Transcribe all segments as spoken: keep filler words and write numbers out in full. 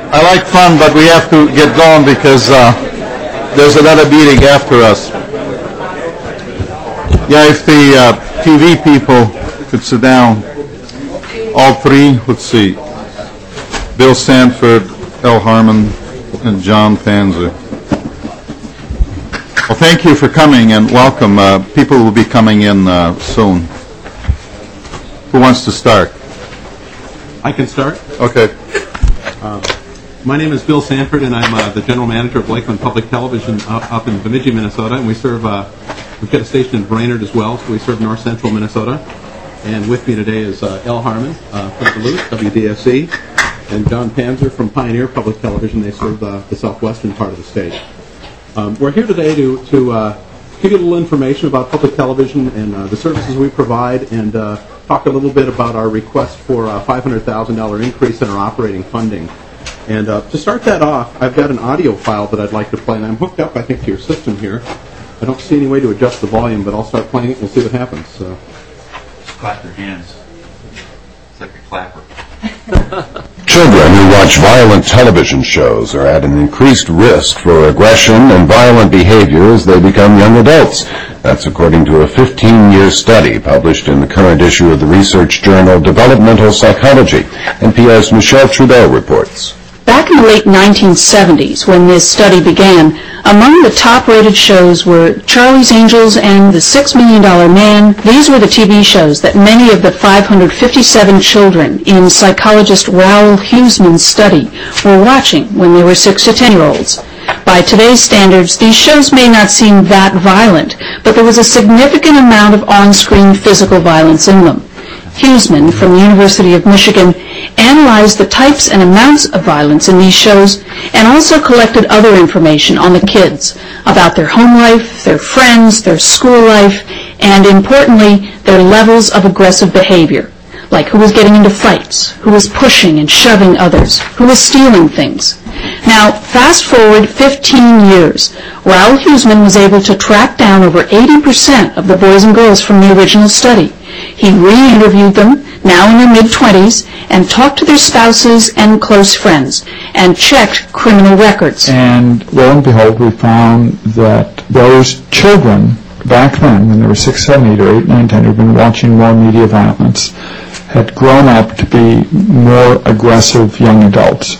I like fun, but we have to get going because uh, there's another meeting after us. Yeah, if the uh, T V people could sit down, all three, let's see, Bill Sanford, El Harmon, and John Panzer. Well, thank you for coming and welcome. Uh, people will be coming in uh, soon. Who wants to start? I can start. Okay. Uh, my name is Bill Sanford, and I'm uh, the general manager of Lakeland Public Television up, up in Bemidji, Minnesota. And we serve, uh, we've got a station in Brainerd as well, so we serve north central Minnesota. And with me today is uh, El Harmon uh, from Duluth, W D S C, and John Panzer from Pioneer Public Television. They serve uh, the southwestern part of the state. Um, we're here today to, to uh, give you a little information about public television and uh, the services we provide, and uh, talk a little bit about our request for a five hundred thousand dollars increase in our operating funding. And uh, to start that off, I've got an audio file that I'd like to play, and I'm hooked up, I think, to your system here. I don't see any way to adjust the volume, but I'll start playing it and we'll see what happens. So. Just clap your hands. It's like a clapper. Children who watch violent television shows are at an increased risk for aggression and violent behavior as they become young adults. That's according to a fifteen-year study published in the current issue of the research journal Developmental Psychology. N P R's Michelle Trudeau reports. Back in the late nineteen seventies, when this study began, among the top-rated shows were Charlie's Angels and The Six Million Dollar Man. These were the T V shows that many of the five hundred fifty-seven children in psychologist Raoul Huesman's study were watching when they were six to ten-year-olds. By today's standards, these shows may not seem that violent, but there was a significant amount of on-screen physical violence in them. Huesman from the University of Michigan analyzed the types and amounts of violence in these shows and also collected other information on the kids about their home life, their friends, their school life, and importantly, their levels of aggressive behavior, like who was getting into fights, who was pushing and shoving others, who was stealing things. Now, fast forward fifteen years, Raoul Huesman was able to track down over eighty percent of the boys and girls from the original study. He re-interviewed them, now in their mid-twenties, and talked to their spouses and close friends, and checked criminal records. And lo and behold, we found that those children, back then, when they were six, seven, eight, or eight, nine, ten, who had been watching more media violence, had grown up to be more aggressive young adults.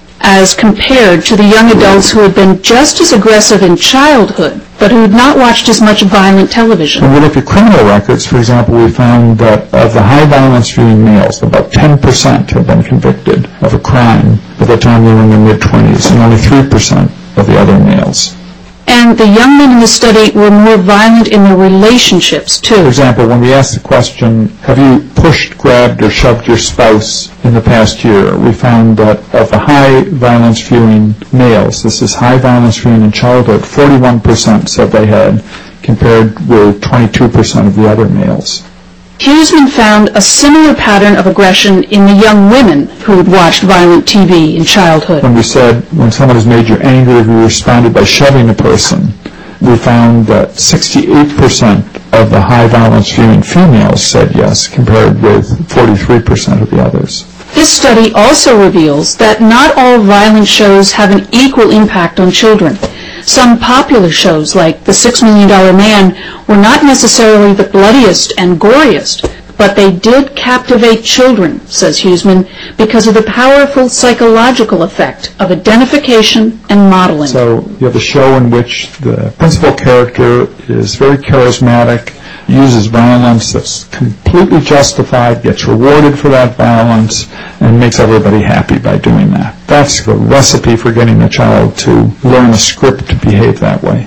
As compared to the young adults who had been just as aggressive in childhood, but who had not watched as much violent television. When we look at criminal records, for example, we found that of the high violence viewing males, about ten percent had been convicted of a crime by the time they were in their mid-twenties, and only three percent of the other males. And the young men in the study were more violent in their relationships, too. For example, when we asked the question, have you pushed, grabbed, or shoved your spouse in the past year, we found that of the high violence viewing males, this is high violence viewing in childhood, forty-one percent said they had, compared with twenty-two percent of the other males. Huesman found a similar pattern of aggression in the young women who had watched violent T V in childhood. When we said, when someone is made you angry, if you responded by shoving a person, we found that sixty-eight percent of the high violence viewing females said yes, compared with forty-three percent of the others. This study also reveals that not all violent shows have an equal impact on children. Some popular shows, like The Six Million Dollar Man, were not necessarily the bloodiest and goriest, but they did captivate children, says Huesman, because of the powerful psychological effect of identification and modeling. So you have a show in which the principal character is very charismatic, uses violence that's completely justified, gets rewarded for that violence, and makes everybody happy by doing that. That's the recipe for getting a child to learn a script to behave that way.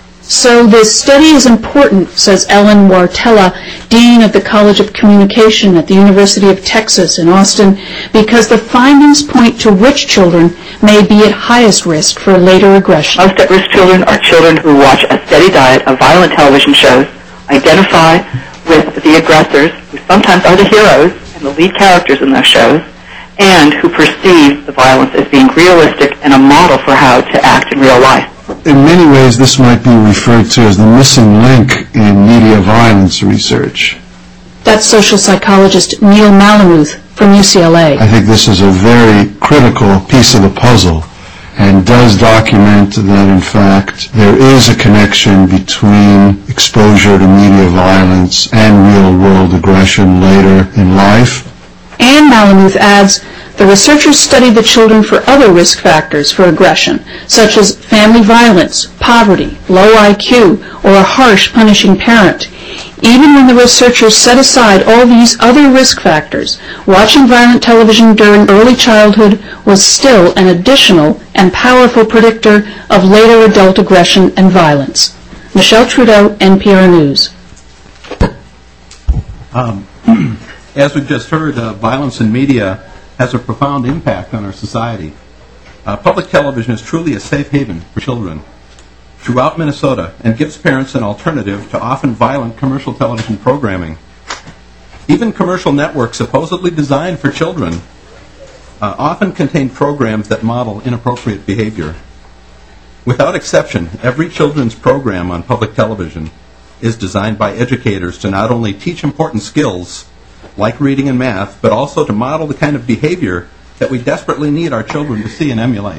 So this study is important, says Ellen Wartella, Dean of the College of Communication at the University of Texas in Austin, because the findings point to which children may be at highest risk for later aggression. Most at-risk children are children who watch a steady diet of violent television shows, identify with the aggressors, who sometimes are the heroes and the lead characters in those shows, and who perceive the violence as being realistic and a model for how to act in real life. In many ways, this might be referred to as the missing link in media violence research. That's social psychologist Neil Malamuth from U C L A. I think this is a very critical piece of the puzzle and does document that, in fact, there is a connection between exposure to media violence and real-world aggression later in life. Ann Malamuth adds, the researchers studied the children for other risk factors for aggression, such as family violence, poverty, low I Q, or a harsh, punishing parent. Even when the researchers set aside all these other risk factors, watching violent television during early childhood was still an additional and powerful predictor of later adult aggression and violence. Michelle Trudeau, N P R News. Um, as we've just heard, uh, violence in media has a profound impact on our society. Uh, public television is truly a safe haven for children throughout Minnesota and gives parents an alternative to often violent commercial television programming. Even commercial networks supposedly designed for children uh, often contain programs that model inappropriate behavior. Without exception, every children's program on public television is designed by educators to not only teach important skills like reading and math, but also to model the kind of behavior that we desperately need our children to see and emulate.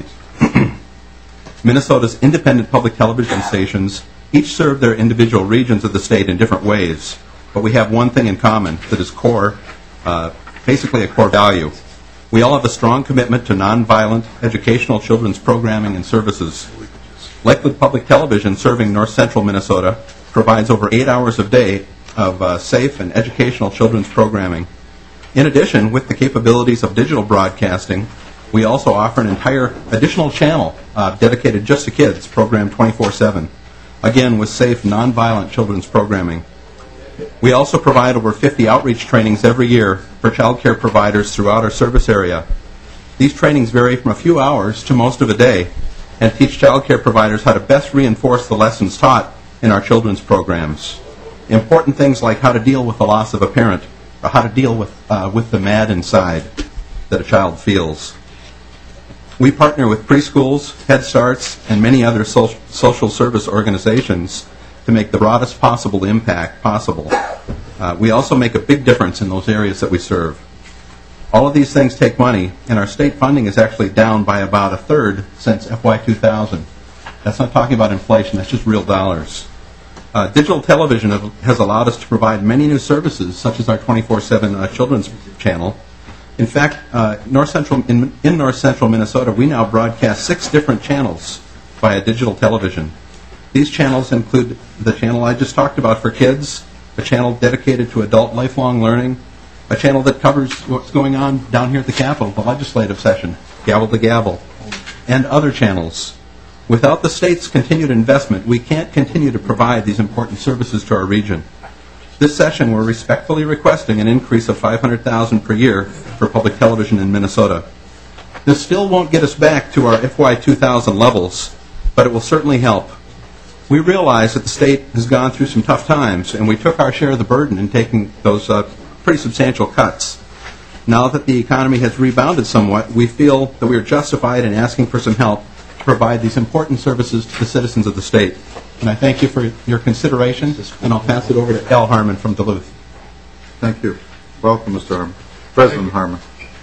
Minnesota's independent public television stations each serve their individual regions of the state in different ways, but we have one thing in common that is core, uh, basically a core value. We all have a strong commitment to nonviolent educational children's programming and services. Lakewood Public Television, serving north central Minnesota, provides over eight hours a day of uh, safe and educational children's programming. In addition, with the capabilities of digital broadcasting, we also offer an entire additional channel uh, dedicated just to kids, programmed twenty-four seven, again with safe, nonviolent children's programming. We also provide over fifty outreach trainings every year for child care providers throughout our service area. These trainings vary from a few hours to most of a day and teach child care providers how to best reinforce the lessons taught in our children's programs. Important things like how to deal with the loss of a parent, or how to deal with, uh, with the mad inside that a child feels. We partner with preschools, Head Starts, and many other so- social service organizations to make the broadest possible impact possible. Uh, we also make a big difference in those areas that we serve. All of these things take money, and our state funding is actually down by about a third since F Y two thousand. That's not talking about inflation, that's just real dollars. Uh, digital television has allowed us to provide many new services, such as our twenty-four seven uh, children's channel. In fact, uh, North Central, in, in North Central Minnesota, we now broadcast six different channels via digital television. These channels include the channel I just talked about for kids, a channel dedicated to adult lifelong learning, a channel that covers what's going on down here at the Capitol, the legislative session, Gavel to Gavel, and other channels. Without the state's continued investment, we can't continue to provide these important services to our region. This session, we're respectfully requesting an increase of five hundred thousand dollars per year for public television in Minnesota. This still won't get us back to our F Y two thousand levels, but it will certainly help. We realize that the state has gone through some tough times, and we took our share of the burden in taking those uh, pretty substantial cuts. Now that the economy has rebounded somewhat, we feel that we are justified in asking for some help to provide these important services to the citizens of the state. And I thank you for your consideration, and I'll pass it over to Al Harmon from Duluth. Thank you. Welcome, Mister Harmon. President Harmon.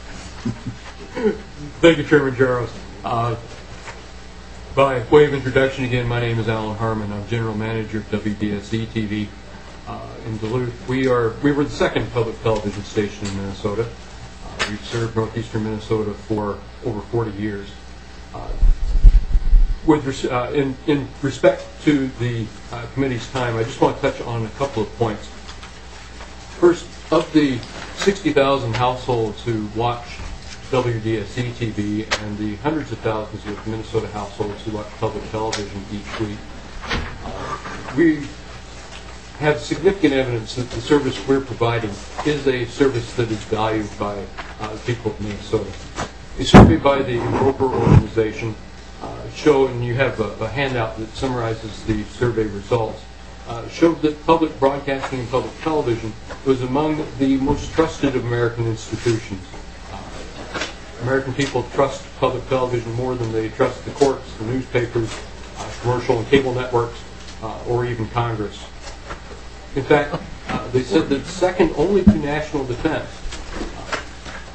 Thank you, Chairman Jaros. Uh, by way of introduction, again, my name is Alan Harmon. I'm General Manager of W D S Z T V uh, in Duluth. We are we were the second public television station in Minnesota. Uh, we've served northeastern Minnesota for over forty years. Uh, With res- uh, in, in respect to the uh, committee's time, I just want to touch on a couple of points. First, of the sixty thousand households who watch W D S Z T V and the hundreds of thousands of Minnesota households who watch public television each week, uh, we have significant evidence that the service we're providing is a service that is valued by uh, the people of Minnesota. A survey by the Roper organization Uh, show, and you have a, a handout that summarizes the survey results, uh, showed that public broadcasting and public television was among the most trusted of American institutions. Uh, American people trust public television more than they trust the courts, the newspapers, uh, commercial and cable networks, uh, or even Congress. In fact, uh, they said that second only to national defense, uh,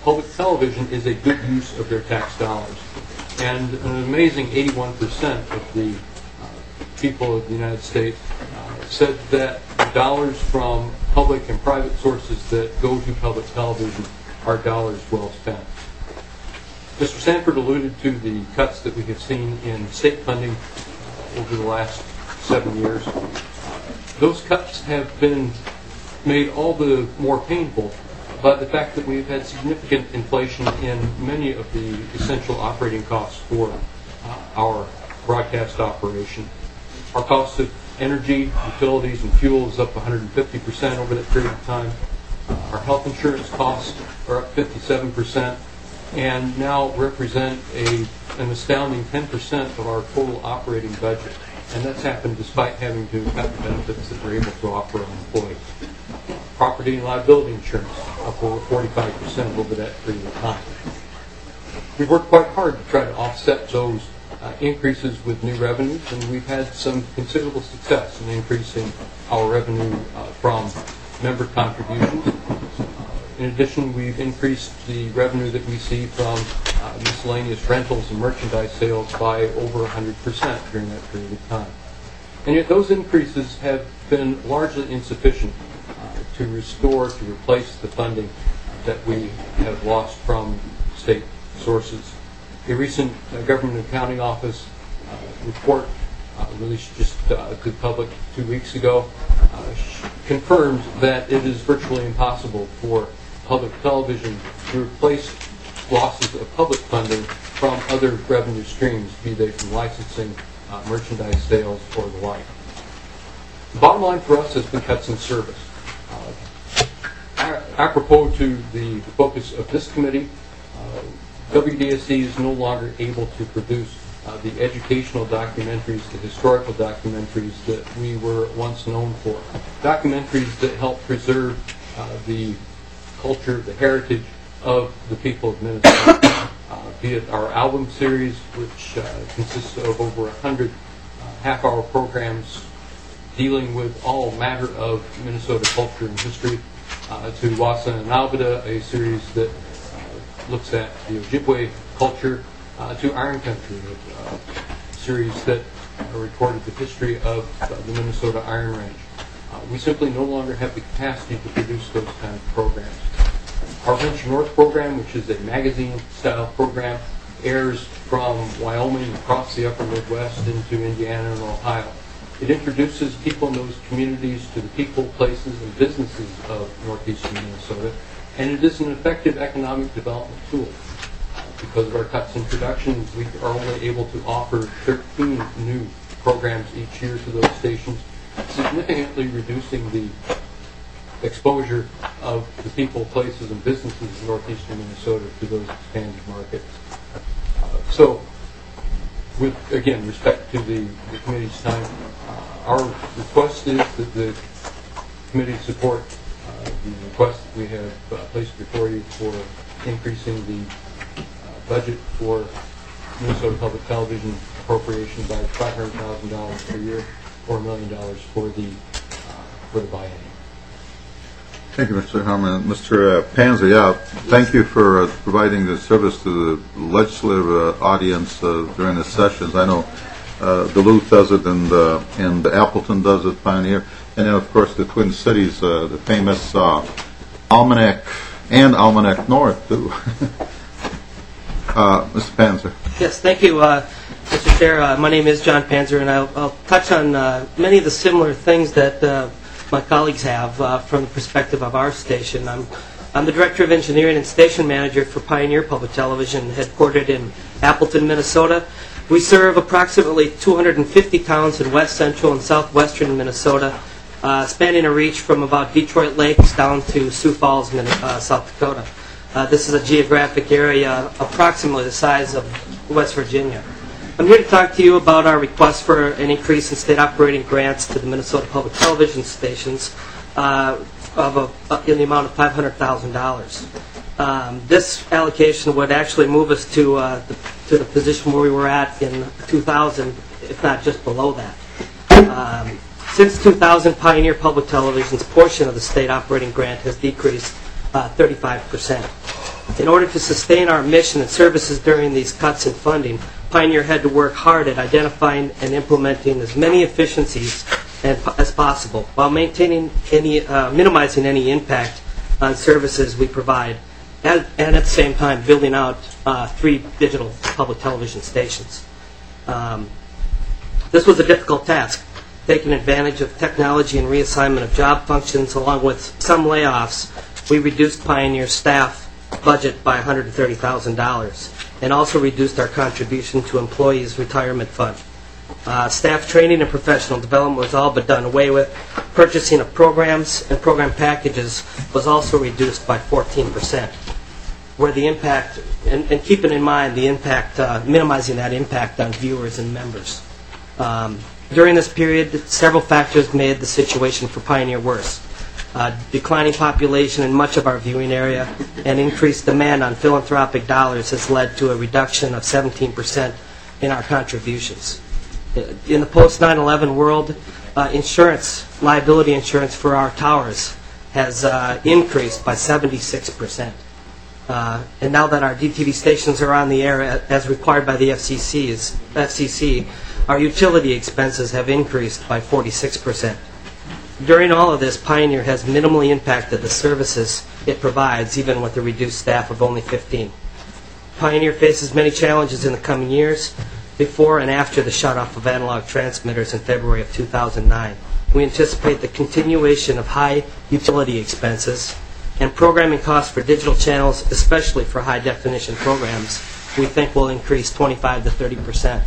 public television is a good use of their tax dollars. And an amazing eighty-one percent of the uh, people of the United States uh, said that the dollars from public and private sources that go to public television are dollars well spent. Mister Sanford alluded to the cuts that we have seen in state funding uh, over the last seven years. Uh, those cuts have been made all the more painful by the fact that we've had significant inflation in many of the essential operating costs for uh, our broadcast operation. Our cost of energy, utilities, and fuel is up one hundred fifty percent over that period of time. Uh, our health insurance costs are up fifty-seven percent and now represent a, an astounding ten percent of our total operating budget. And that's happened despite having to cut the benefits that we're able to offer our employees. Property and liability insurance up over forty-five percent over that period of time. We've worked quite hard to try to offset those uh, increases with new revenues, and we've had some considerable success in increasing our revenue uh, from member contributions. Uh, in addition, we've increased the revenue that we see from uh, miscellaneous rentals and merchandise sales by over one hundred percent during that period of time. And yet those increases have been largely insufficient to restore, to replace the funding that we have lost from state sources. A recent uh, Government Accounting Office uh, report uh, released just uh, to the public two weeks ago uh, confirmed that it is virtually impossible for public television to replace losses of public funding from other revenue streams, be they from licensing, uh, merchandise sales, or the like. The bottom line for us has been cuts in service. Uh, apropos to the, the focus of this committee, uh, W D S E is no longer able to produce uh, the educational documentaries, the historical documentaries that we were once known for. Documentaries that help preserve uh, the culture, the heritage of the people of Minnesota. Uh, be it our album series, which uh, consists of over one hundred uh, half-hour programs dealing with all matter of Minnesota culture and history, uh, to Wassa and Alveda, a series that uh, looks at the Ojibwe culture, uh, to Iron Country, a uh, series that uh, recorded the history of uh, the Minnesota Iron Range. Uh, we simply no longer have the capacity to produce those kind of programs. Our Venture North program, which is a magazine-style program, airs from Wyoming across the upper Midwest into Indiana and Ohio. It introduces people in those communities to the people, places, and businesses of northeastern Minnesota, and it is an effective economic development tool. Because of our cuts in production, we are only able to offer thirteen new programs each year to those stations, significantly reducing the exposure of the people, places, and businesses in northeastern Minnesota to those expanded markets. Uh, so, with, again, respect to the, the committee's time, uh, our request is that the committee support uh, the request that we have uh, placed before you for increasing the uh, budget for Minnesota Public Television appropriation by five hundred thousand dollars per year, or a million dollars for the uh, for the biennium. Thank you, Mister Harmon. Mister Uh, Panzer, yeah, thank you for uh, providing the service to the legislative uh, audience uh, during the sessions. I know uh, Duluth does it, and uh, and Appleton does it, Pioneer, and then of course the Twin Cities, uh, the famous uh, Almanac and Almanac North too. uh, Mister Panzer. Yes, thank you, uh, Mister Chair. Uh, my name is John Panzer, and I'll, I'll touch on uh, many of the similar things that uh, my colleagues have uh, from the perspective of our station. I'm, I'm the Director of Engineering and Station Manager for Pioneer Public Television, headquartered in Appleton, Minnesota. We serve approximately two hundred fifty towns in west central and southwestern Minnesota, uh, spanning a reach from about Detroit Lakes down to Sioux Falls, uh, South Dakota. Uh, this is a geographic area approximately the size of West Virginia. I'm here to talk to you about our request for an increase in state operating grants to the Minnesota Public Television stations uh, of a, uh, in the amount of five hundred thousand dollars. Um, this allocation would actually move us to, uh, the, to the position where we were at in two thousand, if not just below that. Um, since two thousand, Pioneer Public Television's portion of the state operating grant has decreased uh, thirty-five percent. In order to sustain our mission and services during these cuts in funding, Pioneer had to work hard at identifying and implementing as many efficiencies and, as possible while maintaining any, uh, minimizing any impact on services we provide, and, and at the same time building out uh, three digital public television stations. Um, this was a difficult task, taking advantage of technology and reassignment of job functions along with some layoffs. We reduced Pioneer's staff budget by one hundred thirty thousand dollars and also reduced our contribution to employees' retirement fund. Uh, staff training and professional development was all but done away with. Purchasing of programs and program packages was also reduced by fourteen percent. Where the impact, and, and keeping in mind the impact, uh, minimizing that impact on viewers and members. Um, during this period, several factors made the situation for Pioneer worse. Uh, declining population in much of our viewing area and increased demand on philanthropic dollars has led to a reduction of seventeen percent in our contributions. In the post nine eleven world, uh, insurance, liability insurance for our towers has uh, increased by seventy-six percent. Uh, and now that our D T V stations are on the air as required by the F C C's, F C C, our utility expenses have increased by forty-six percent. During all of this, Pioneer has minimally impacted the services it provides, even with a reduced staff of only fifteen. Pioneer faces many challenges in the coming years, before and after the shutoff of analog transmitters in February of two thousand nine. We anticipate the continuation of high utility expenses and programming costs for digital channels, especially for high-definition programs, we think will increase twenty-five to thirty percent.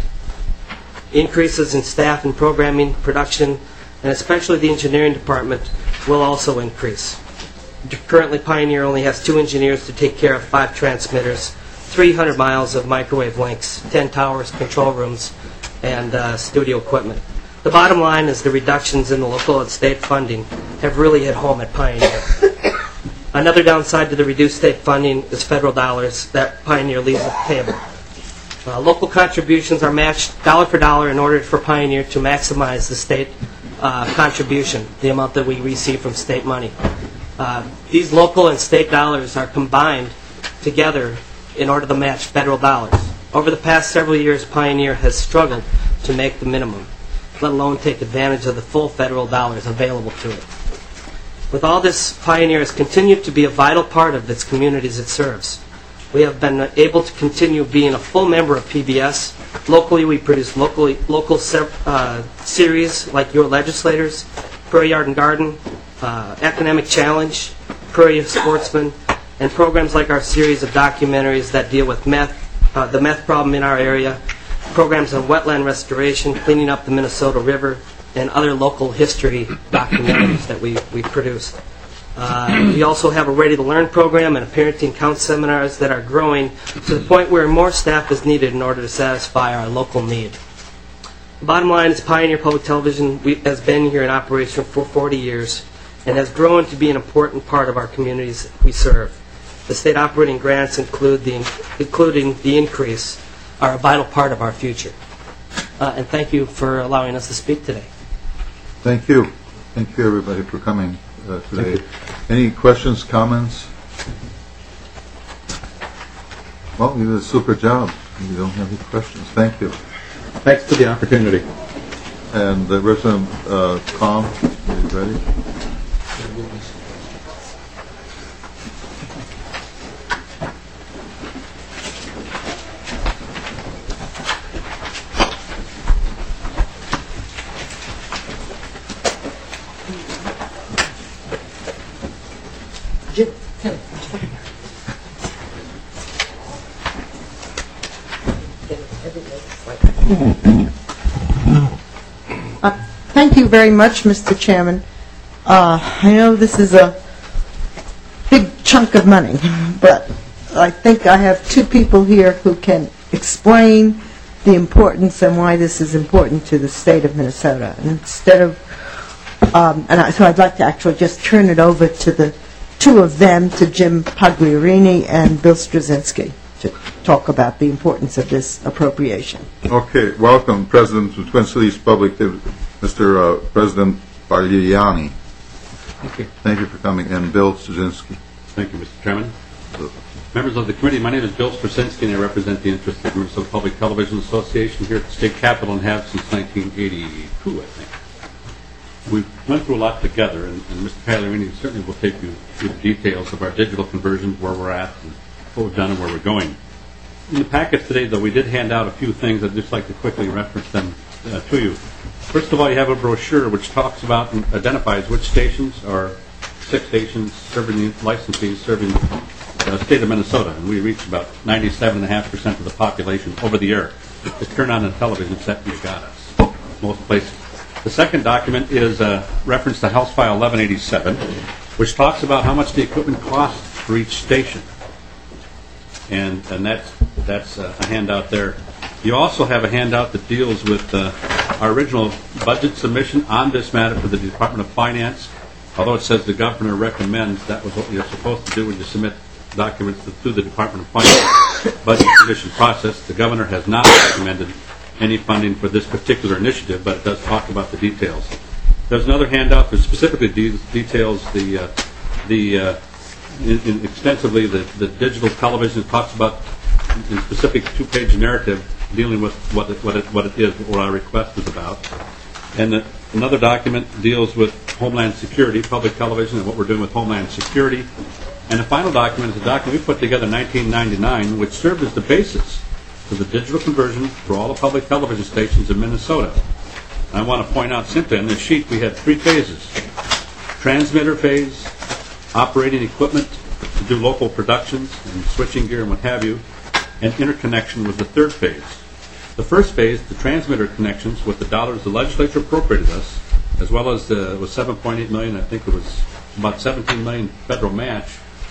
Increases in staff and programming, production, and especially the engineering department will also increase. Currently, Pioneer only has two engineers to take care of five transmitters, three hundred miles of microwave links, ten towers, control rooms, and uh, studio equipment. The bottom line is the reductions in the local and state funding have really hit home at Pioneer. Another downside to the reduced state funding is federal dollars that Pioneer leaves at the table. Uh, local contributions are matched dollar for dollar in order for Pioneer to maximize the state uh, contribution, the amount that we receive from state money. Uh, these local and state dollars are combined together in order to match federal dollars. Over the past several years, Pioneer has struggled to make the minimum, let alone take advantage of the full federal dollars available to it. With all this, Pioneer has continued to be a vital part of its communities it serves. We have been able to continue being a full member of P B S. Locally, we produce locally, local uh, series like Your Legislators, Prairie Yard and Garden, uh, Academic Challenge, Prairie Sportsman, and programs like our series of documentaries that deal with meth, uh, the meth problem in our area, programs on wetland restoration, cleaning up the Minnesota River, and other local history documentaries that we, we produce. Uh, we also have a Ready to Learn program and a parenting count seminars that are growing to the point where more staff is needed in order to satisfy our local need. The bottom line is Pioneer Public Television we, has been here in operation for forty years and has grown to be an important part of our communities we serve. The state operating grants, include the, including the increase, are a vital part of our future. Uh, and thank you for allowing us to speak today. Thank you. Thank you, everybody, for coming uh, today. Any questions, comments? Well, you did a super job. You don't have any questions. Thank you. Thanks for the opportunity. And the Representative uh, Kalm, are you ready? Uh, thank you very much, Mister Chairman. Uh, I know this is a big chunk of money, but I think I have two people here who can explain the importance and why this is important to the state of Minnesota. And instead of, um, and I, so I'd like to actually just turn it over to the two of them, to Jim Pagliarini and Bill Straczynski, to talk about the importance of this appropriation. Okay, welcome, President of Twin Cities Public, Mister Uh, President Pagliarini. Thank you. Thank you for coming, and Bill Straczynski. Thank you, Mister Chairman. Members of the committee, my name is Bill Straczynski, and I represent the interests of the Minnesota Public Television Association here at the state capitol and have since nineteen eighty-two, I think. We went through a lot together, and, and Mister Pagliarini certainly will take you through the details of our digital conversion, where we're at, and what we've done and where we're going. In the packet today, though, we did hand out a few things. I'd just like to quickly reference them uh, to you. First of all, you have a brochure which talks about and identifies which stations are six stations serving the licensees serving the state of Minnesota, and we reach about ninety-seven point five percent of the population over the air. Just turn on the television set, you got us, most places. The second document is a reference to House File eleven eighty-seven, which talks about how much the equipment costs for each station. And, and that's, that's a handout there. You also have a handout that deals with uh, our original budget submission on this matter for the Department of Finance. Although it says the governor recommends, that was what you're supposed to do when you submit documents through the Department of Finance budget submission process. The governor has not recommended any funding for this particular initiative, but it does talk about the details. There's another handout that specifically de- details the uh, the uh, in, in extensively the, the digital television. It talks about in specific two-page narrative dealing with what it, what it what it is, what our request is about. And the, another document deals with Homeland Security, public television, and what we're doing with Homeland Security. And the final document is a document we put together in nineteen ninety-nine, which served as the basis for the digital conversion for all the public television stations in Minnesota. And I want to point out simply on this sheet we had three phases. Transmitter phase, operating equipment to do local productions and switching gear and what have you, and interconnection was the third phase. The first phase, the transmitter connections with the dollars the legislature appropriated us, as well as the was seven point eight million dollars, I think it was about seventeen million dollars federal match,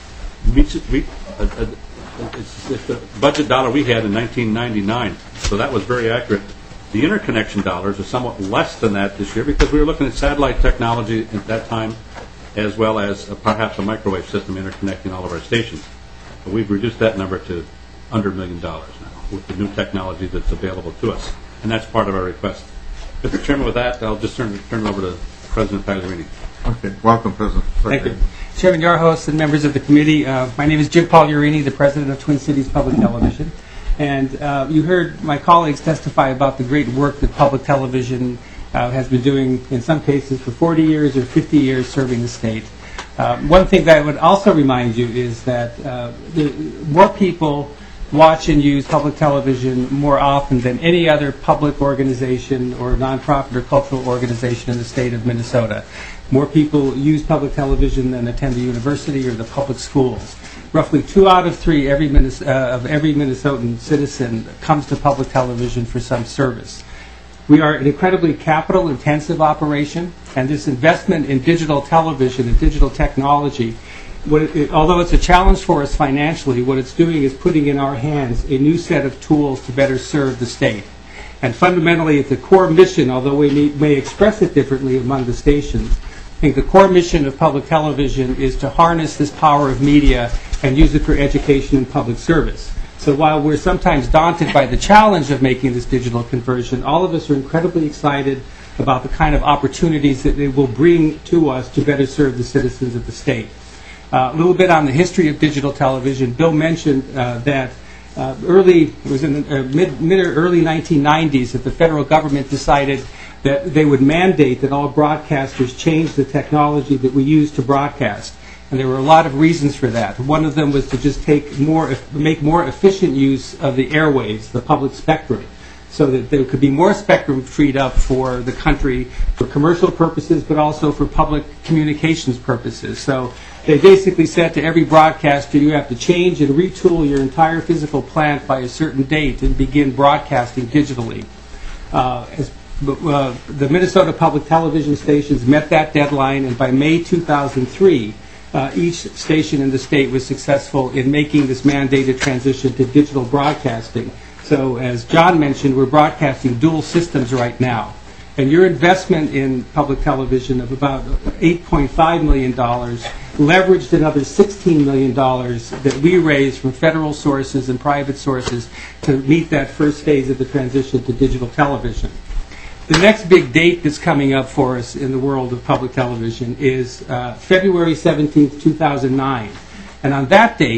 meets it, we, uh, uh, it's, it's the budget dollar we had in nineteen ninety-nine, so that was very accurate. The interconnection dollars are somewhat less than that this year because we were looking at satellite technology at that time, as well as uh, perhaps a microwave system interconnecting all of our stations. But we've reduced that number to under a million dollars now with the new technology that's available to us, and that's part of our request. Mister Chairman, with that, I'll just turn, turn it over to President Pagliarini. Okay, welcome, President. Thank you. Chairman Yarhouse and members of the committee, uh, my name is Jim Pagliarini, the president of Twin Cities Public Television. And uh, you heard my colleagues testify about the great work that public television uh, has been doing, in some cases, for forty years or fifty years serving the state. Uh, one thing that I would also remind you is that uh, the, more people watch and use public television more often than any other public organization or nonprofit or cultural organization in the state of Minnesota. More people use public television than attend the university or the public schools. Roughly two out of three every Minnes- uh, of every Minnesotan citizen comes to public television for some service. We are an incredibly capital-intensive operation, and this investment in digital television and digital technology, what it, it, although it's a challenge for us financially, what it's doing is putting in our hands a new set of tools to better serve the state. And fundamentally, it's a core mission, although we may, may express it differently among the stations. I think the core mission of public television is to harness this power of media and use it for education and public service. So while we're sometimes daunted by the challenge of making this digital conversion, all of us are incredibly excited about the kind of opportunities that it will bring to us to better serve the citizens of the state. Uh, a little bit on the history of digital television. Bill mentioned uh, that uh, early, it was in the uh, mid, mid or early nineteen nineties that the federal government decided that they would mandate that all broadcasters change the technology that we use to broadcast. And there were a lot of reasons for that. One of them was to just take more, make more efficient use of the airwaves, the public spectrum, so that there could be more spectrum freed up for the country for commercial purposes, but also for public communications purposes. So they basically said to every broadcaster, you have to change and retool your entire physical plant by a certain date and begin broadcasting digitally. Uh, as uh, the Minnesota Public Television stations met that deadline, and by May two thousand three, Uh, each station in the state was successful in making this mandated transition to digital broadcasting. So as John mentioned, we're broadcasting dual systems right now. And your investment in public television of about eight point five million dollars leveraged another sixteen million dollars that we raised from federal sources and private sources to meet that first phase of the transition to digital television. The next big date that's coming up for us in the world of public television is uh, February seventeenth, two thousand nine. And on that date,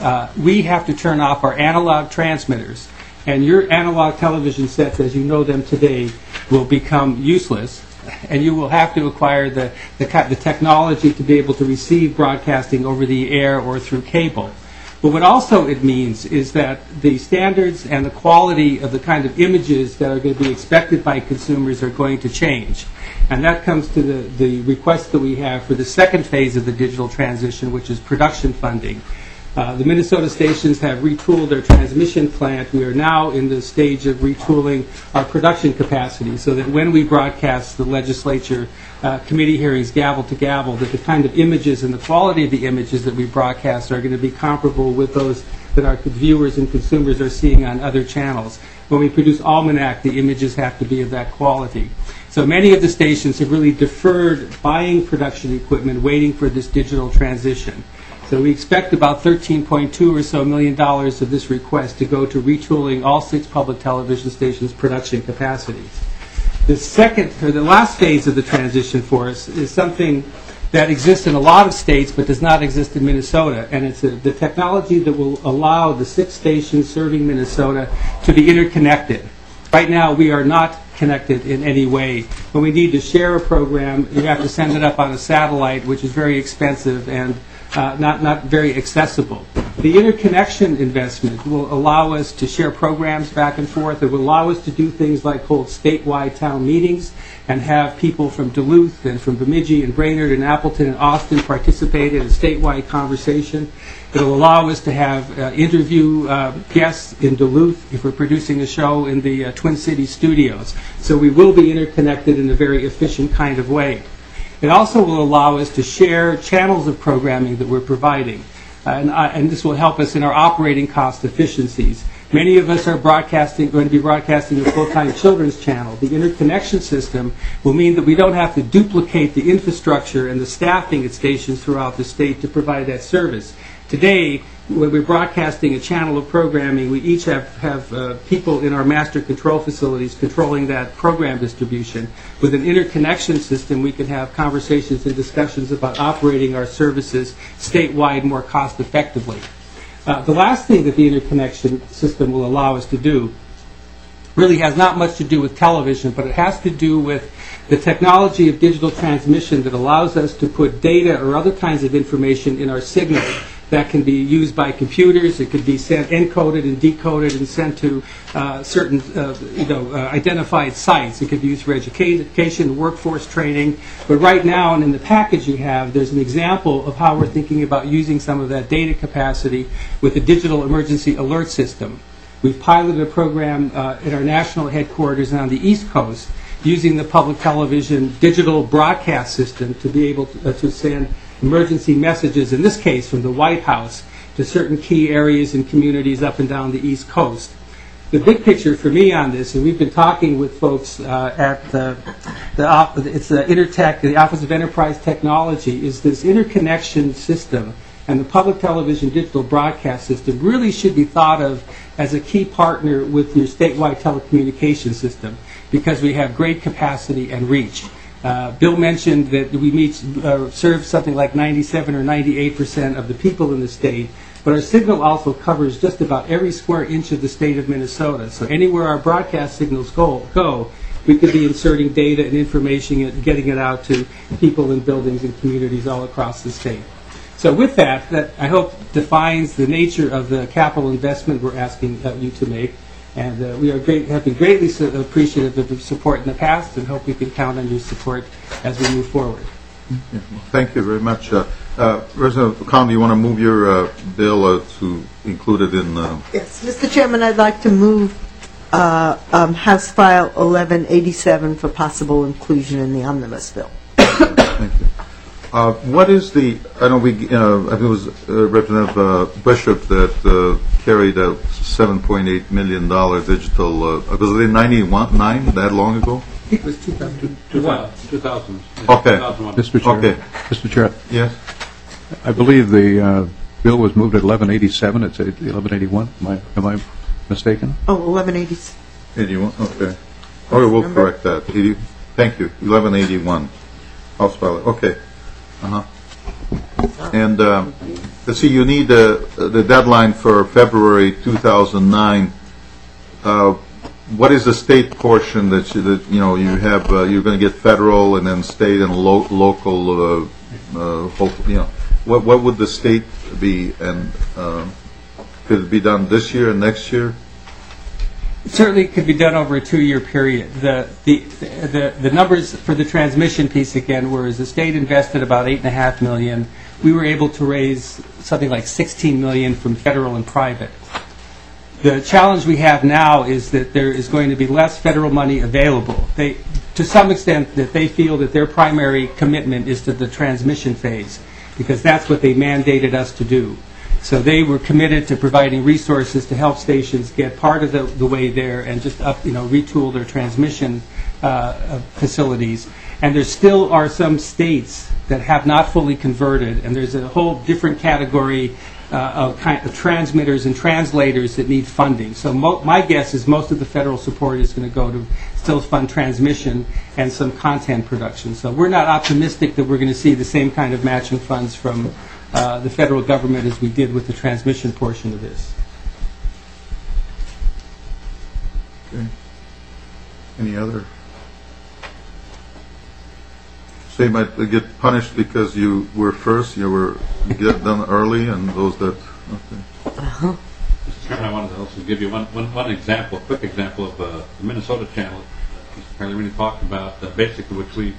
uh, we have to turn off our analog transmitters, and your analog television sets, as you know them today, will become useless, and you will have to acquire the, the, the technology to be able to receive broadcasting over the air or through cable. But what also it means is that the standards and the quality of the kind of images that are going to be expected by consumers are going to change. And that comes to the, the request that we have for the second phase of the digital transition, which is production funding. Uh, the Minnesota stations have retooled their transmission plant. We are now in the stage of retooling our production capacity so that when we broadcast the legislature uh, committee hearings gavel to gavel, that the kind of images and the quality of the images that we broadcast are going to be comparable with those that our viewers and consumers are seeing on other channels. When we produce Almanac, the images have to be of that quality. So many of the stations have really deferred buying production equipment, waiting for this digital transition. So we expect about thirteen point two or so million dollars of this request to go to retooling all six public television stations' production capacities. The second, or the last phase of the transition for us is something that exists in a lot of states but does not exist in Minnesota, and it's a, the technology that will allow the six stations serving Minnesota to be interconnected. Right now, we are not connected in any way. When we need to share a program, you have to send it up on a satellite, which is very expensive and uh, not, not very accessible. The interconnection investment will allow us to share programs back and forth. It will allow us to do things like hold statewide town meetings and have people from Duluth and from Bemidji and Brainerd and Appleton and Austin participate in a statewide conversation. It will allow us to have uh, interview uh, guests in Duluth if we're producing a show in the uh, Twin Cities studios. So we will be interconnected in a very efficient kind of way. It also will allow us to share channels of programming that we're providing. Uh, and, uh, and this will help us in our operating cost efficiencies. Many of us are broadcasting, going to be broadcasting a full-time children's channel. The interconnection system will mean that we don't have to duplicate the infrastructure and the staffing at stations throughout the state to provide that service. Today, when we're broadcasting a channel of programming, we each have, have uh, people in our master control facilities controlling that program distribution. With an interconnection system, we can have conversations and discussions about operating our services statewide more cost effectively. Uh, the last thing that the interconnection system will allow us to do really has not much to do with television, but it has to do with the technology of digital transmission that allows us to put data or other kinds of information in our signal that can be used by computers. It could be sent encoded and decoded and sent to uh, certain uh, you know, uh, identified sites. It could be used for education, workforce training. But right now, and in the package you have, there's an example of how we're thinking about using some of that data capacity with the digital emergency alert system. We've piloted a program uh, at our national headquarters on the East Coast using the public television digital broadcast system to be able to, uh, to send emergency messages, in this case from the White House, to certain key areas and communities up and down the East Coast. The big picture for me on this, and we've been talking with folks uh, at the, the it's the Intertech, the Office of Enterprise Technology, is this interconnection system and the public television digital broadcast system really should be thought of as a key partner with your statewide telecommunications system because we have great capacity and reach. Uh, Bill mentioned that we meet, uh, serve something like ninety-seven or ninety-eight percent of the people in the state, but our signal also covers just about every square inch of the state of Minnesota. So anywhere our broadcast signals go, go we could be inserting data and information and getting it out to people in buildings and communities all across the state. So with that, that I hope defines the nature of the capital investment we're asking uh, you to make. And uh, we are great, have been greatly su- appreciative of the support in the past and hope we can count on your support as we move forward. Yeah, well, thank you very much. Uh, uh, Representative Conley, you want to move your uh, bill uh, to include it in... Uh, yes, Mister Chairman, I'd like to move uh, um, House File eleven eighty-seven for possible inclusion in the omnibus bill. Thank you. Uh, what is the, I know we, uh, I think it was uh, Representative uh, Bishop that uh, carried a seven point eight million dollars digital, uh, was it in ninety-one, nine, that long ago? It was two thousand. two thousand. Okay. Mister Chair. Okay. Mister Chair. Yes. I believe the uh, bill was moved at eleven eighty-seven. It's at eleven eighty-one. Am I, am I mistaken? Oh, eleven eighty. eighty-one, okay. Oh, we'll Number? correct that. eighty, thank you. eleven eighty-one. House file, okay. Uh-huh. And um, let's see, you need the, the deadline for February two thousand nine. Uh, what is the state portion that you, that, you know, you have, uh, you're going to get federal and then state and lo- local, uh, uh, hopefully, you know, what, what would the state be, and uh, could it be done this year and next year? Certainly it could be done over a two-year period. The, the, the, the numbers for the transmission piece, again, were as the state invested about eight and a half million, we were able to raise something like sixteen million from federal and private. The challenge we have now is that there is going to be less federal money available. They, to some extent, that they feel that their primary commitment is to the transmission phase, because that's what they mandated us to do. So they were committed to providing resources to help stations get part of the, the way there and just up, you know, retool their transmission uh, uh, facilities. And there still are some states that have not fully converted, and there's a whole different category uh, of, kind of transmitters and translators that need funding. So mo- my guess is most of the federal support is going to go to still fund transmission and some content production. So we're not optimistic that we're going to see the same kind of matching funds from uh, the federal government as we did with the transmission portion of this. Okay. Any other? So you might get punished because you were first, you were you get done early, and those that. Okay. Uh-huh. Mister Chairman, I wanted to also give you one, one, one example, a quick example of uh, the Minnesota channel that Mister Pellegrini talked about, uh, basically which we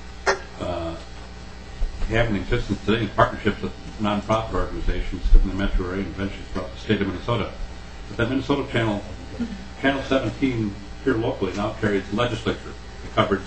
uh, have in existence today in partnerships with nonprofit organizations in the metro area and eventually throughout the state of Minnesota. But that Minnesota channel, Channel seventeen here locally now carries legislature coverage.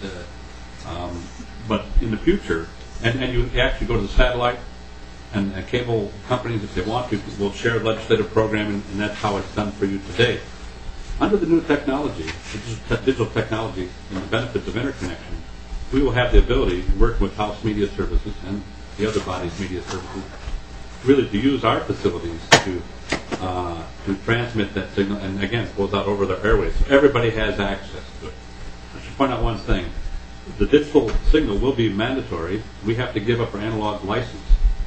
Uh, um, but in the future, and, and you actually go to the satellite and uh, cable companies, if they want to, will share legislative programming, and that's how it's done for you today. Under the new technology, the digital technology, and the benefits of interconnection, we will have the ability, working with House Media Services and the other bodies' media services, really to use our facilities to uh, to transmit that signal, and again, it goes out over the airways. So everybody has access to it. I should point out one thing. The digital signal will be mandatory. We have to give up our analog license.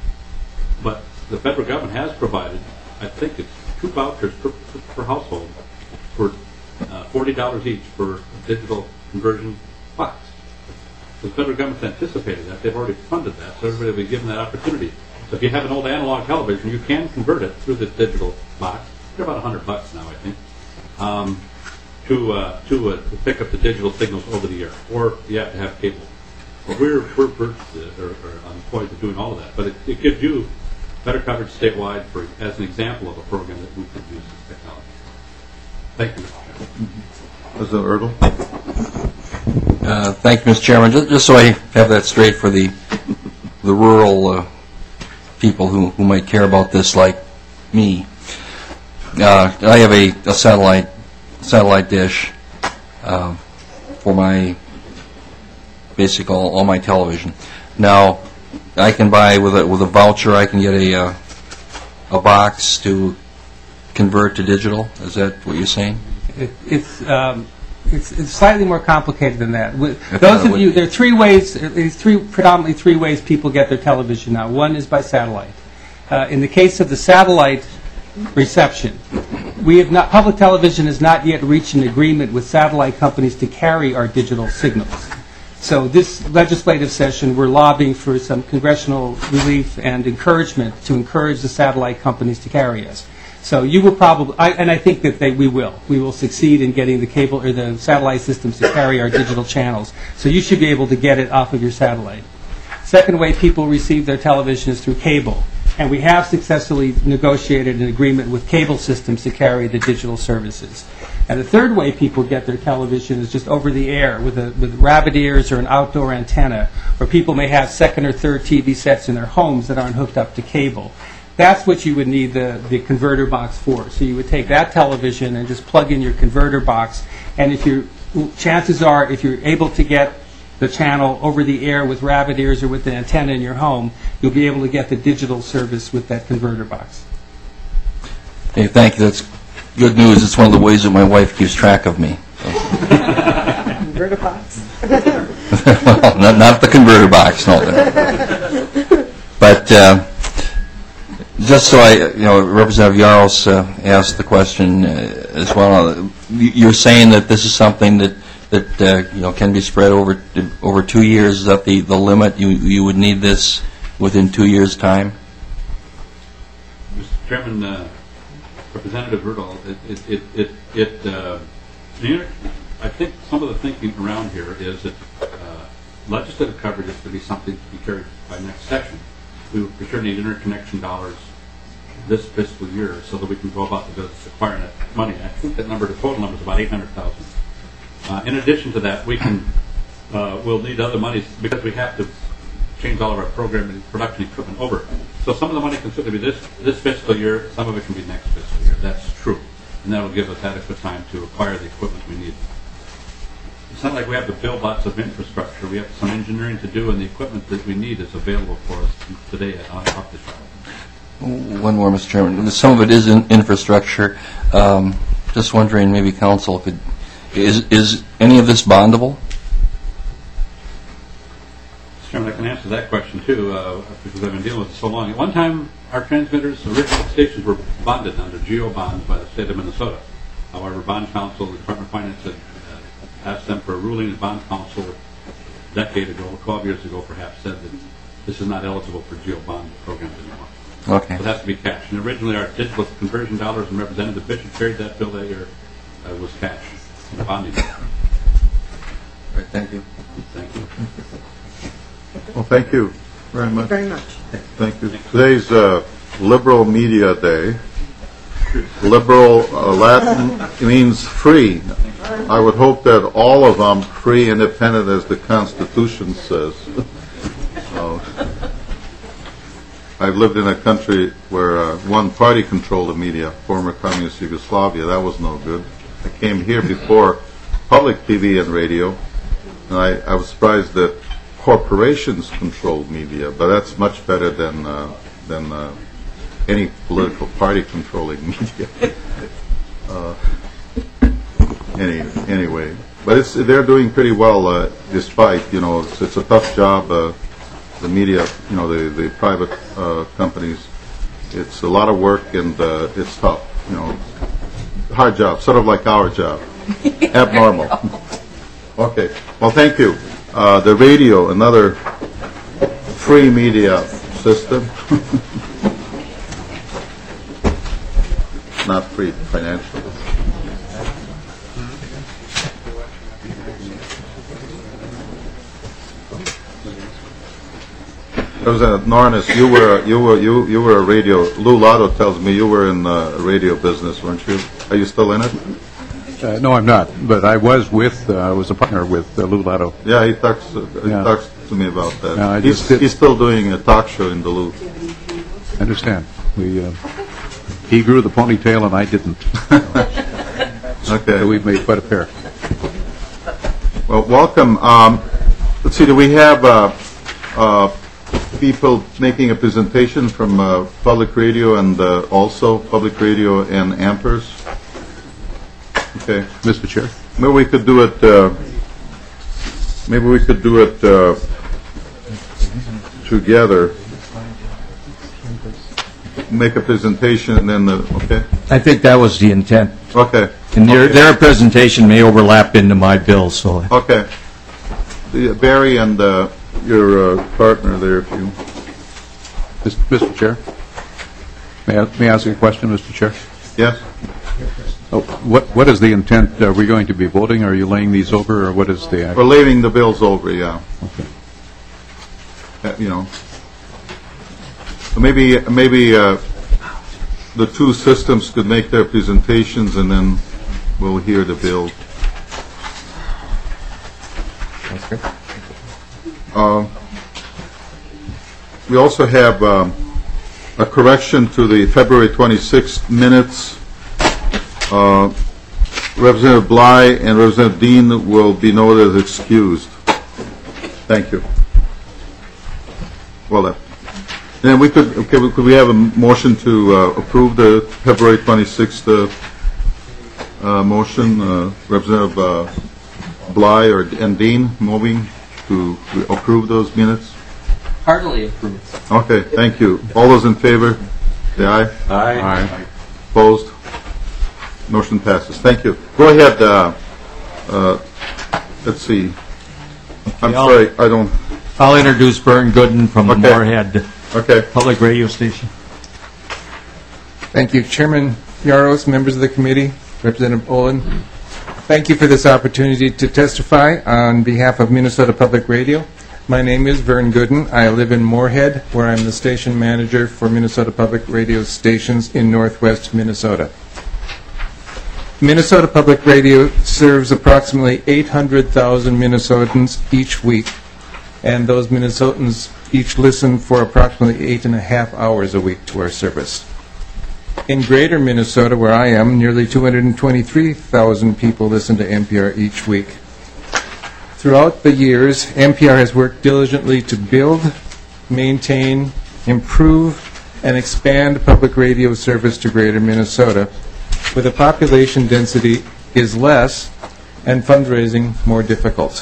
But the federal government has provided, I think it's two vouchers per, per, per household for uh, forty dollars each for a digital conversion box. The federal government's anticipated that. They've already funded that, so everybody will be given that opportunity. So if you have an old analog television, you can convert it through this digital box. They're about a hundred bucks now, I think, um, to uh, to, uh, to pick up the digital signals over the air, or you have to have cable. But we're we're, we're uh, are, are employed to doing all of that. But it, it gives you better coverage statewide for as an example of a program that we could use this technology. Thank you, Mister Chairman. Mister Erdl? Uh, thank you, Mister Chairman. Just, just so I have that straight for the the rural uh, people who, who might care about this, like me. Uh, I have a, a satellite satellite dish uh, for my basic all, all my television. Now, I can buy with a with a voucher. I can get a uh, a box to convert to digital. Is that what you're saying? It, it's. Um It's, it's slightly more complicated than that. With those of you, there are three ways, there's three, predominantly three ways people get their television now. One is by satellite. Uh, in the case of the satellite reception, we have not, public television has not yet reached an agreement with satellite companies to carry our digital signals. So this legislative session, we're lobbying for some congressional relief and encouragement to encourage the satellite companies to carry us. So you will probably, I, and I think that they, we will. We will succeed in getting the cable or the satellite systems to carry our digital channels. So you should be able to get it off of your satellite. Second way people receive their television is through cable. And we have successfully negotiated an agreement with cable systems to carry the digital services. And the third way people get their television is just over the air with, a, with rabbit ears or an outdoor antenna, where people may have second or third T V sets in their homes that aren't hooked up to cable. That's what you would need the, the converter box for. So you would take that television and just plug in your converter box, and if you, chances are, if you're able to get the channel over the air with rabbit ears or with the antenna in your home, you'll be able to get the digital service with that converter box. Hey, thank you. That's good news. It's one of the ways that my wife keeps track of me. So. Converter box. Well, not, not the converter box, no. But uh, just so I, you know, Representative Yaros uh, asked the question uh, as well. You're saying that this is something that that uh, you know can be spread over over two years. Is that the the limit? You you would need this within two years' time? Mister Chairman, uh, Representative Rudolph, it it it it. it uh, I think some of the thinking around here is that uh, legislative coverage is to be something to be carried by next session. We would for sure need interconnection dollars this fiscal year so that we can go about the business acquiring that money. I think that number, the total number is about eight hundred thousand. Uh, in addition to that, we can uh, we'll need other monies because we have to change all of our program and production equipment over. So some of the money can certainly be this this fiscal year. Some of it can be next fiscal year. That's true, and that will give us adequate time to acquire the equipment we need. It's not like we have to build lots of infrastructure. We have some engineering to do, and the equipment that we need is available for us today at off the shelf. One more, Mister Chairman. Some of it is in infrastructure. Um, just wondering, maybe council could, is is any of this bondable? Mister Chairman, I can answer that question too, uh, because I've been dealing with it so long. At one time, our transmitters, original stations, were bonded under geo bonds by the state of Minnesota. However, Bond Council, the Department of Finance, had uh, asked them for a ruling. The Bond Council, a decade ago, twelve years ago, perhaps, said that this is not eligible for geo bond programs anymore. Okay. So it has to be cash. And originally, our digital conversion dollars, and Representative Bishop carried that bill that year, uh, was cash, the bonding. All right, thank you. Thank you. Well, thank you very much. Very much. Thank you. Today's uh, Liberal Media Day. Liberal uh, Latin means free. I would hope that all of them free, independent, as the Constitution says. So, I've lived in a country where uh, one party controlled the media, former communist Yugoslavia. That was no good. I came here before public T V and radio, and I, I was surprised that corporations controlled media, but that's much better than uh, than uh, any political party controlling media. uh, any anyway, but it's they're doing pretty well, uh, despite you know it's, it's a tough job. Uh, the media, you know, the the private uh, companies, it's a lot of work and uh, it's tough. You know, hard job, sort of like our job, abnormal. Okay, well, thank you. Uh, the radio, another free media system. Not free financially. Representative Norris, you were you were you you were a radio. Lou Lotto tells me you were in the radio business, weren't you? Are you still in it? Uh, no, I'm not. But I was with. Uh, I was a partner with uh, Lou Lotto. Yeah, he talks. Uh, he Yeah. talks to me about that. Yeah, I he's just did- he's still doing a talk show in Duluth. I understand. We. Uh, he grew the ponytail and I didn't. Okay. So we've made quite a pair. Well, welcome. Um, let's see. Do we have uh, uh, people making a presentation from uh, Public Radio and uh, also Public Radio and Ampers? Okay, Mister Chair. maybe we could do it. Uh, maybe we could do it uh, together. Make a presentation and then the okay. I think that was the intent. Okay. And their, Okay. their presentation may overlap into my bill, so. Okay. The, Barry and uh, your uh, partner there, if you. Mister Chair. May I, may I ask you a question, Mister Chair? Yes. Oh, what what is the intent? Are we going to be voting? Are you laying these over, or what is the? We're leaving the bills over. Yeah. Okay. Uh, you know. Maybe maybe uh, the two systems could make their presentations, and then we'll hear the bill. That's good. Uh, we also have um, a correction to the February twenty-sixth minutes. Uh, Representative Bly and Representative Dean will be noted as excused. Thank you. Well done. Then we could, okay, we- could we have a motion to uh, approve the February twenty-sixth uh, uh, motion? Uh, Representative uh, Bly or and Dean moving to approve those minutes? Heartily approved. Okay, thank you. All those in favor? say aye. Aye. Aye. Opposed? Motion passes. Thank you. Go ahead, uh, uh, let's see. I'm I'll- sorry, I don't, I'll introduce Vern Gooden from the Okay. Moorhead okay. Public Radio Station. Thank you, Chairman Yaros, members of the committee, Representative Olin. Thank you for this opportunity to testify on behalf of Minnesota Public Radio. My name is Vern Gooden. I live in Moorhead, where I'm the station manager for Minnesota Public Radio stations in northwest Minnesota. Minnesota Public Radio serves approximately eight hundred thousand Minnesotans each week, and those Minnesotans each listen for approximately eight and a half hours a week to our service. In greater Minnesota, where I am, nearly two hundred twenty-three thousand people listen to N P R each week. Throughout the years, N P R has worked diligently to build, maintain, improve, and expand public radio service to greater Minnesota, where the population density is less and fundraising more difficult.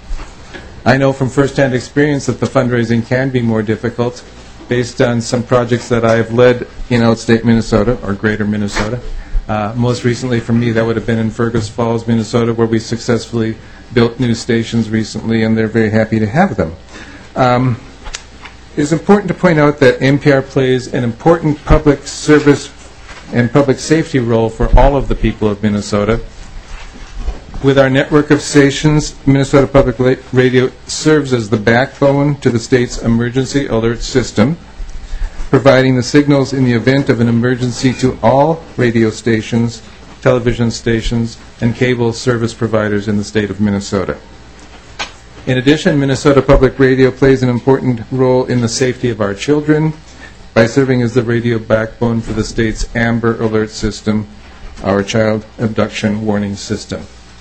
I know from first-hand experience that the fundraising can be more difficult based on some projects that I have led in outstate Minnesota or greater Minnesota. Uh, most recently for me, that would have been in Fergus Falls, Minnesota, where we successfully built new stations recently, and they're very happy to have them. Um, it's important to point out that N P R plays an important public service and public safety role for all of the people of Minnesota. With our network of stations, Minnesota Public Radio serves as the backbone to the state's emergency alert system, providing the signals in the event of an emergency to all radio stations, television stations, and cable service providers in the state of Minnesota. In addition, Minnesota Public Radio plays an important role in the safety of our children by serving as the radio backbone for the state's AMBER alert system, our child abduction warning system.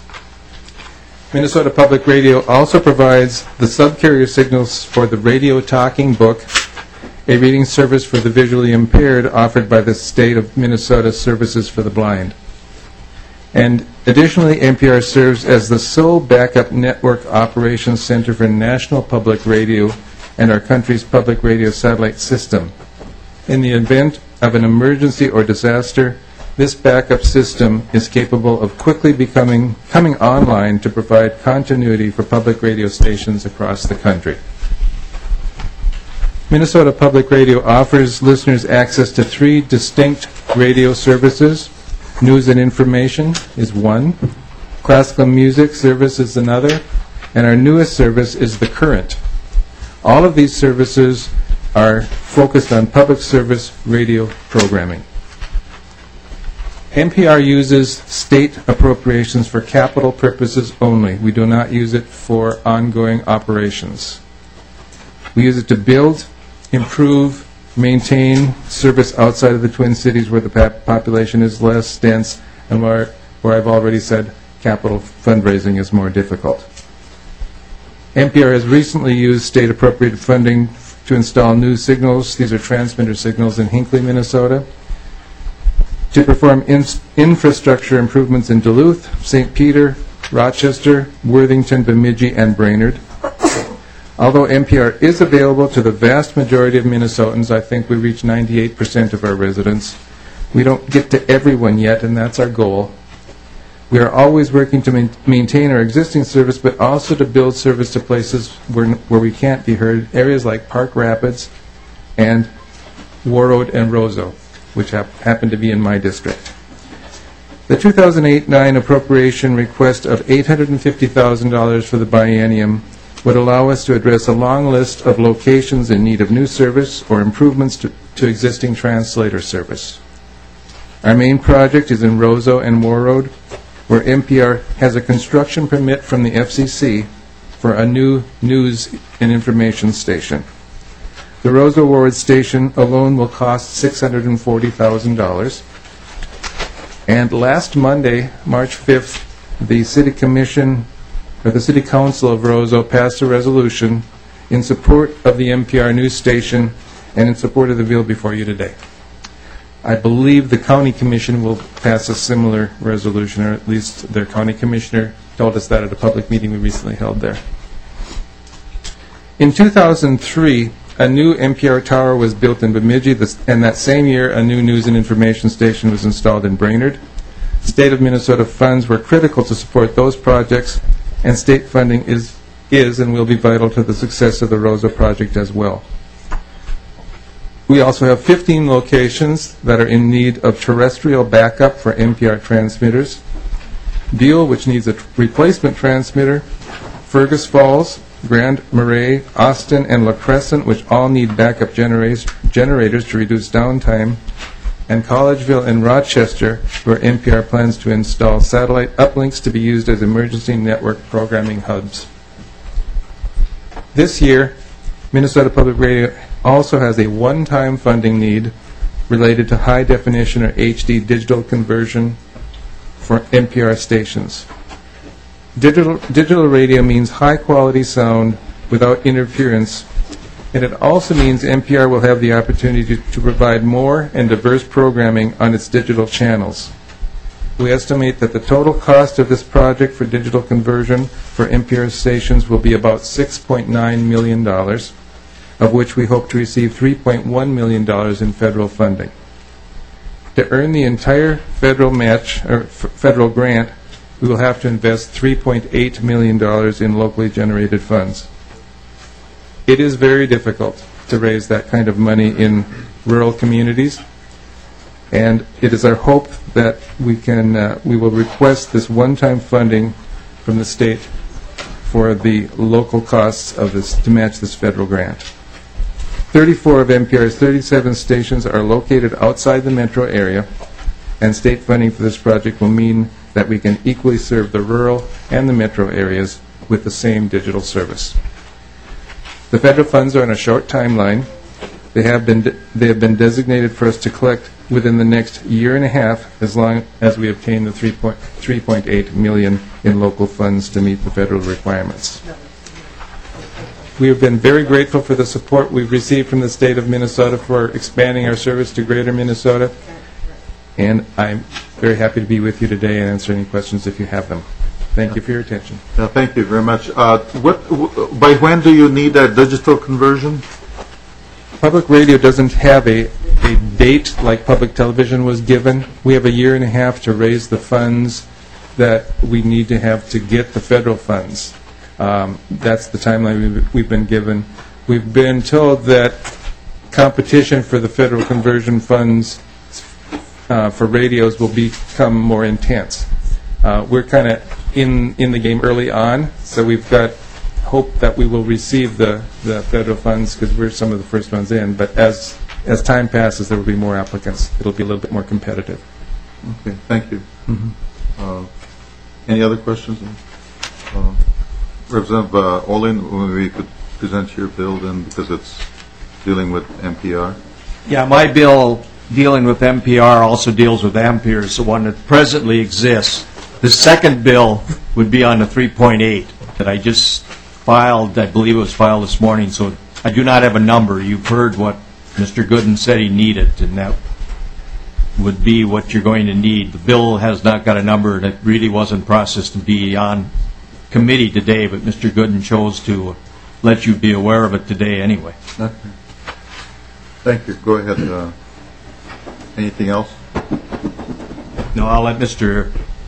Minnesota Public Radio also provides the subcarrier signals for the Radio Talking Book, a reading service for the visually impaired offered by the state of Minnesota Services for the Blind. And additionally, N P R serves as the sole backup network operations center for National Public Radio and our country's public radio satellite system. In the event of an emergency or disaster, this backup system is capable of quickly becoming coming online to provide continuity for public radio stations across the country. Minnesota Public Radio offers listeners access to three distinct radio services. News and information is one, classical music service is another, and our newest service is The Current. All of these services are focused on public service radio programming. N P R uses state appropriations for capital purposes only. We do not use it for ongoing operations. We use it to build, improve, maintain service outside of the Twin Cities where the pop- population is less dense and where, where I've already said capital fundraising is more difficult. N P R has recently used state-appropriated funding to install new signals. These are transmitter signals in Hinckley, Minnesota, to perform in- infrastructure improvements in Duluth, Saint Peter, Rochester, Worthington, Bemidji, and Brainerd. Although N P R is available to the vast majority of Minnesotans, I think we reach ninety-eight percent of our residents. We don't get to everyone yet, and that's our goal. We are always working to main- maintain our existing service, but also to build service to places where, where we can't be heard, areas like Park Rapids and Warroad and Roseau, which hap- happen to be in my district. The two thousand eight nine appropriation request of eight hundred fifty thousand dollars for the biennium would allow us to address a long list of locations in need of new service or improvements to, to existing translator service. Our main project is in Roseau and Warroad, where N P R has a construction permit from the F C C for a new news and information station. The Roseau Warroad station alone will cost six hundred forty thousand dollars. And last Monday, March fifth, the City Commission, or the City Council of Roseau passed a resolution in support of the N P R news station and in support of the bill before you today. I believe the County Commission will pass a similar resolution, or at least their County Commissioner told us that at a public meeting we recently held there. In two thousand three, A new N P R tower was built in Bemidji, this- and that same year, a new news and information station was installed in Brainerd. State of Minnesota funds were critical to support those projects, and state funding is, is and will be vital to the success of the Rosa project as well. We also have fifteen locations that are in need of terrestrial backup for N P R transmitters. Deal, which needs a tr- replacement transmitter. Fergus Falls, Grand Marais, Austin, and La Crescent, which all need backup generators generators to reduce downtime. And Collegeville and Rochester, where N P R plans to install satellite uplinks to be used as emergency network programming hubs. This year, Minnesota Public Radio also has a one-time funding need related to high-definition or H D digital conversion for N P R stations. Digital, digital radio means high-quality sound without interference, and it also means N P R will have the opportunity to, to provide more and diverse programming on its digital channels. We estimate that the total cost of this project for digital conversion for N P R stations will be about six point nine million dollars, of which we hope to receive three point one million dollars in federal funding. To earn the entire federal match or f- federal grant, we will have to invest three point eight million dollars in locally generated funds. It is very difficult to raise that kind of money in rural communities, and it is our hope that we can uh, we will request this one-time funding from the state for the local costs of this to match this federal grant. thirty-four of N P R's thirty-seven stations are located outside the metro area, and state funding for this project will mean that we can equally serve the rural and the metro areas with the same digital service. The federal funds are on a short timeline. They have been de- they have been designated for us to collect within the next year and a half, as long as we obtain the three point eight million dollars in local funds to meet the federal requirements. We have been very grateful for the support we've received from the state of Minnesota for expanding our service to greater Minnesota, and I'm very happy to be with you today and answer any questions if you have them. Thank you for your attention. Yeah, thank you very much. Uh, what, w- by when do you need that digital conversion? Public radio doesn't have a, a date like public television was given. We have a year and a half to raise the funds that we need to have to get the federal funds. Um, that's the timeline we've, we've been given. We've been told that competition for the federal conversion funds uh, for radios will become more intense. Uh, we're kind of in in the game early on, so we've got hope that we will receive the, the federal funds because we're some of the first ones in. But as as time passes, there will be more applicants. It'll be a little bit more competitive. Okay, thank you. Mm-hmm. Uh, any other questions? Uh, Representative uh, Olin, maybe you could present your bill then, because it's dealing with N P R. Yeah, my bill dealing with N P R also deals with amperes, the one that presently exists. The second bill would be on the three point eight that I just filed. I believe it was filed this morning, so I do not have a number. You've heard what Mister Gooden said he needed, and that would be what you're going to need. The bill has not got a number, and it really wasn't processed to be on committee today, but Mister Gooden chose to let you be aware of it today anyway. Okay. Thank you. Go ahead. Uh, anything else? No, I'll let Mister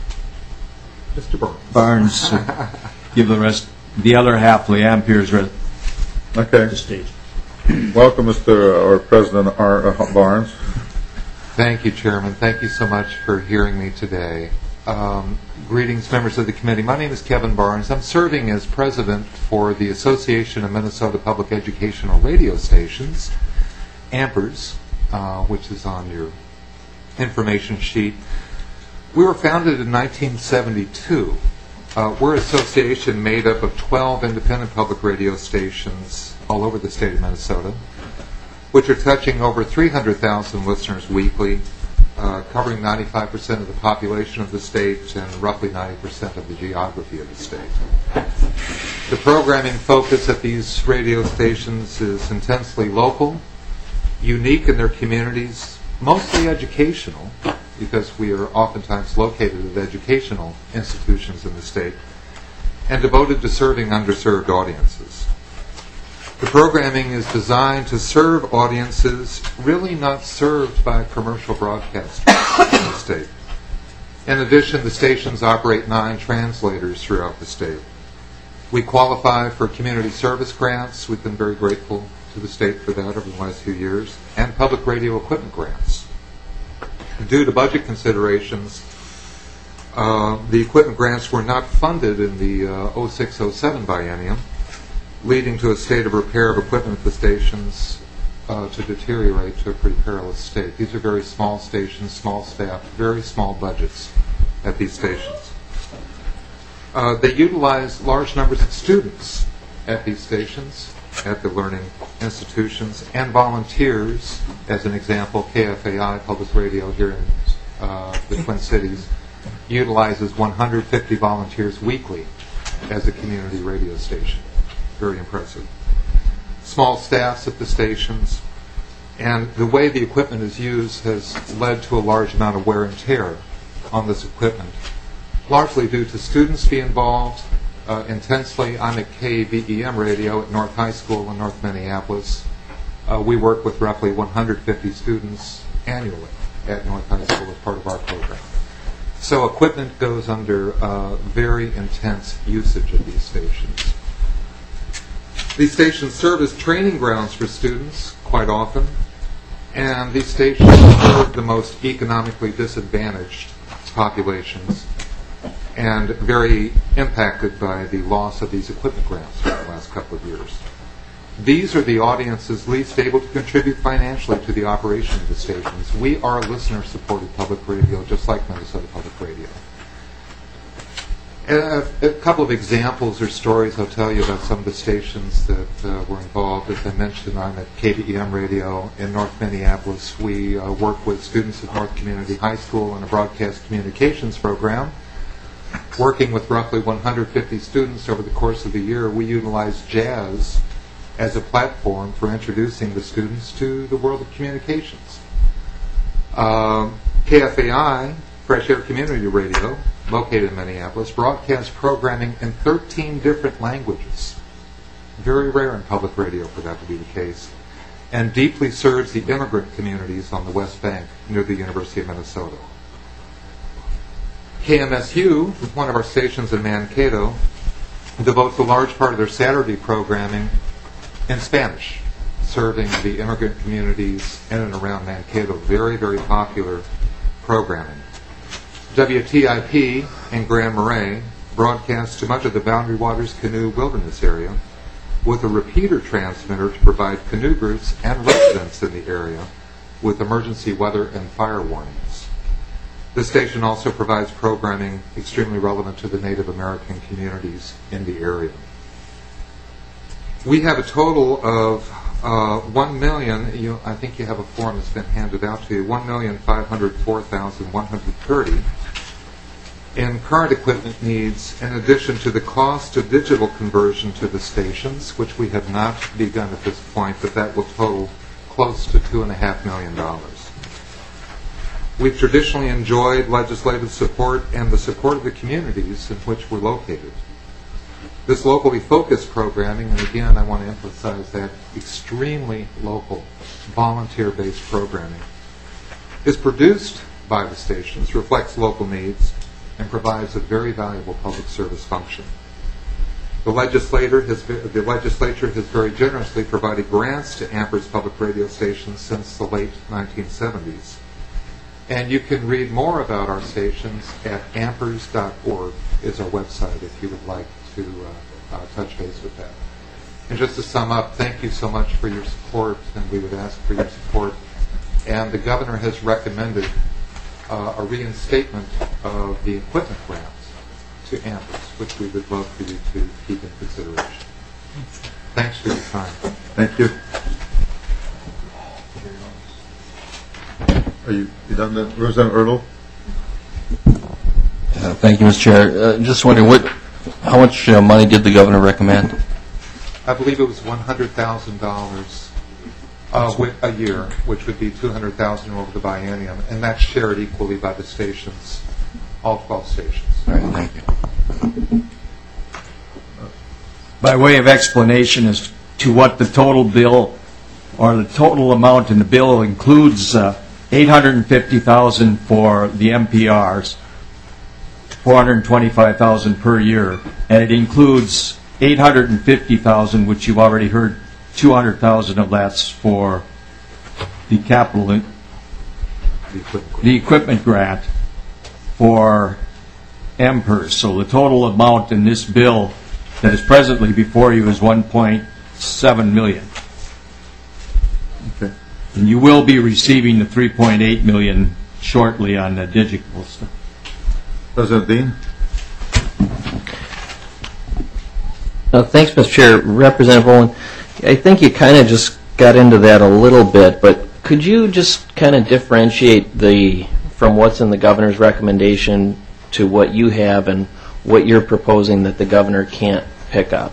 Mister Barnes, Barnes uh, give the rest, the other half of the amperes re- okay. the stage. Welcome, Mister or President R. Uh, Barnes. Thank you, Chairman. Thank you so much for hearing me today. Um, greetings, members of the committee. My name is Kevin Barnes. I'm serving as president for the Association of Minnesota Public Educational Radio Stations, AMPERS, uh, which is on your information sheet. We were founded in nineteen seventy-two. Uh, we're an association made up of twelve independent public radio stations all over the state of Minnesota, which are touching over three hundred thousand listeners weekly, uh, covering ninety-five percent of the population of the state and roughly ninety percent of the geography of the state. The programming focus at these radio stations is intensely local, unique in their communities, mostly educational, because we are oftentimes located at educational institutions in the state, and devoted to serving underserved audiences. The programming is designed to serve audiences really not served by commercial broadcasters in the state. In addition, the stations operate nine translators throughout the state. We qualify for community service grants. We've been very grateful to the state for that over the last few years, and public radio equipment grants. Due to budget considerations, uh, the equipment grants were not funded in the uh, oh six oh seven biennium, leading to a state of repair of equipment at the stations uh, to deteriorate to a pretty perilous state. These are very small stations, small staff, very small budgets at these stations. Uh, they utilize large numbers of students at these stations, at the learning institutions, and volunteers. As an example, K F A I, Public Radio here in uh, the Twin Cities, utilizes one hundred fifty volunteers weekly as a community radio station. Very impressive. Small staffs at the stations, and the way the equipment is used has led to a large amount of wear and tear on this equipment, largely due to students being involved uh, intensely. I'm at K B E M Radio at North High School in North Minneapolis. Uh, we work with roughly one hundred fifty students annually at North High School as part of our program. So equipment goes under uh, very intense usage at these stations. These stations serve as training grounds for students quite often, and these stations serve the most economically disadvantaged populations and very impacted by the loss of these equipment grants over the last couple of years. These are the audiences least able to contribute financially to the operation of the stations. We are listener-supported public radio, just like Minnesota Public Radio. A, a couple of examples or stories I'll tell you about some of the stations that uh, were involved. As I mentioned, I'm at K B E M Radio in North Minneapolis. We uh, work with students at North Community High School in a broadcast communications program. Working with roughly one hundred fifty students over the course of the year, we utilize jazz as a platform for introducing the students to the world of communications. Uh, K F A I, Fresh Air Community Radio, located in Minneapolis, broadcasts programming in thirteen different languages. Very rare in public radio for that to be the case. And deeply serves the immigrant communities on the West Bank near the University of Minnesota. K M S U, one of our stations in Mankato, devotes a large part of their Saturday programming in Spanish, serving the immigrant communities in and around Mankato. Very, very popular programming. W T I P in Grand Marais broadcasts to much of the Boundary Waters Canoe Wilderness area with a repeater transmitter to provide canoe groups and residents in the area with emergency weather and fire warnings. This station also provides programming extremely relevant to the Native American communities in the area. We have a total of uh, one million, you, I think you have a form that's been handed out to you, one million five hundred four thousand one hundred thirty in current equipment needs, in addition to the cost of digital conversion to the stations, which we have not begun at this point, but that will total close to two and a half million dollars. We've traditionally enjoyed legislative support and the support of the communities in which we're located. This locally focused programming, and again I want to emphasize that, extremely local, volunteer-based programming, is produced by the stations, reflects local needs, and provides a very valuable public service function. The legislator has, the legislature has very generously provided grants to Amper's public radio stations since the late nineteen seventies. And you can read more about our stations at ampers dot org is our website if you would like to uh, uh, touch base with that. And just to sum up, thank you so much for your support, and we would ask for your support. And the governor has recommended uh, a reinstatement of the equipment grants to Ampers, which we would love for you to keep in consideration. Thanks for your time. Thank you. Are you, you done that? Representative Ertl? Uh, thank you, Mister Chair. Uh, just wondering, what, how much uh, money did the governor recommend? I believe it was one hundred thousand dollars uh, a year, which would be two hundred thousand dollars over the biennium, and that's shared equally by the stations, all twelve stations. All right, thank you. By way of explanation, as to what the total bill, or the total amount in the bill includes uh, eight hundred fifty thousand dollars for the M P Rs, four hundred twenty-five thousand dollars per year, and it includes eight hundred fifty thousand dollars, which you've already heard, two hundred thousand dollars of that's for the capital, in, the equipment grant for M P E R S. So the total amount in this bill that is presently before you is one point seven million dollars. Okay. And you will be receiving the three point eight million dollars shortly on the digital stuff. President Dean? Uh, thanks, Mister Chair. Representative Olin, I think you kind of just got into that a little bit, but could you just kind of differentiate the from what's in the governor's recommendation to what you have and what you're proposing that the governor can't pick up?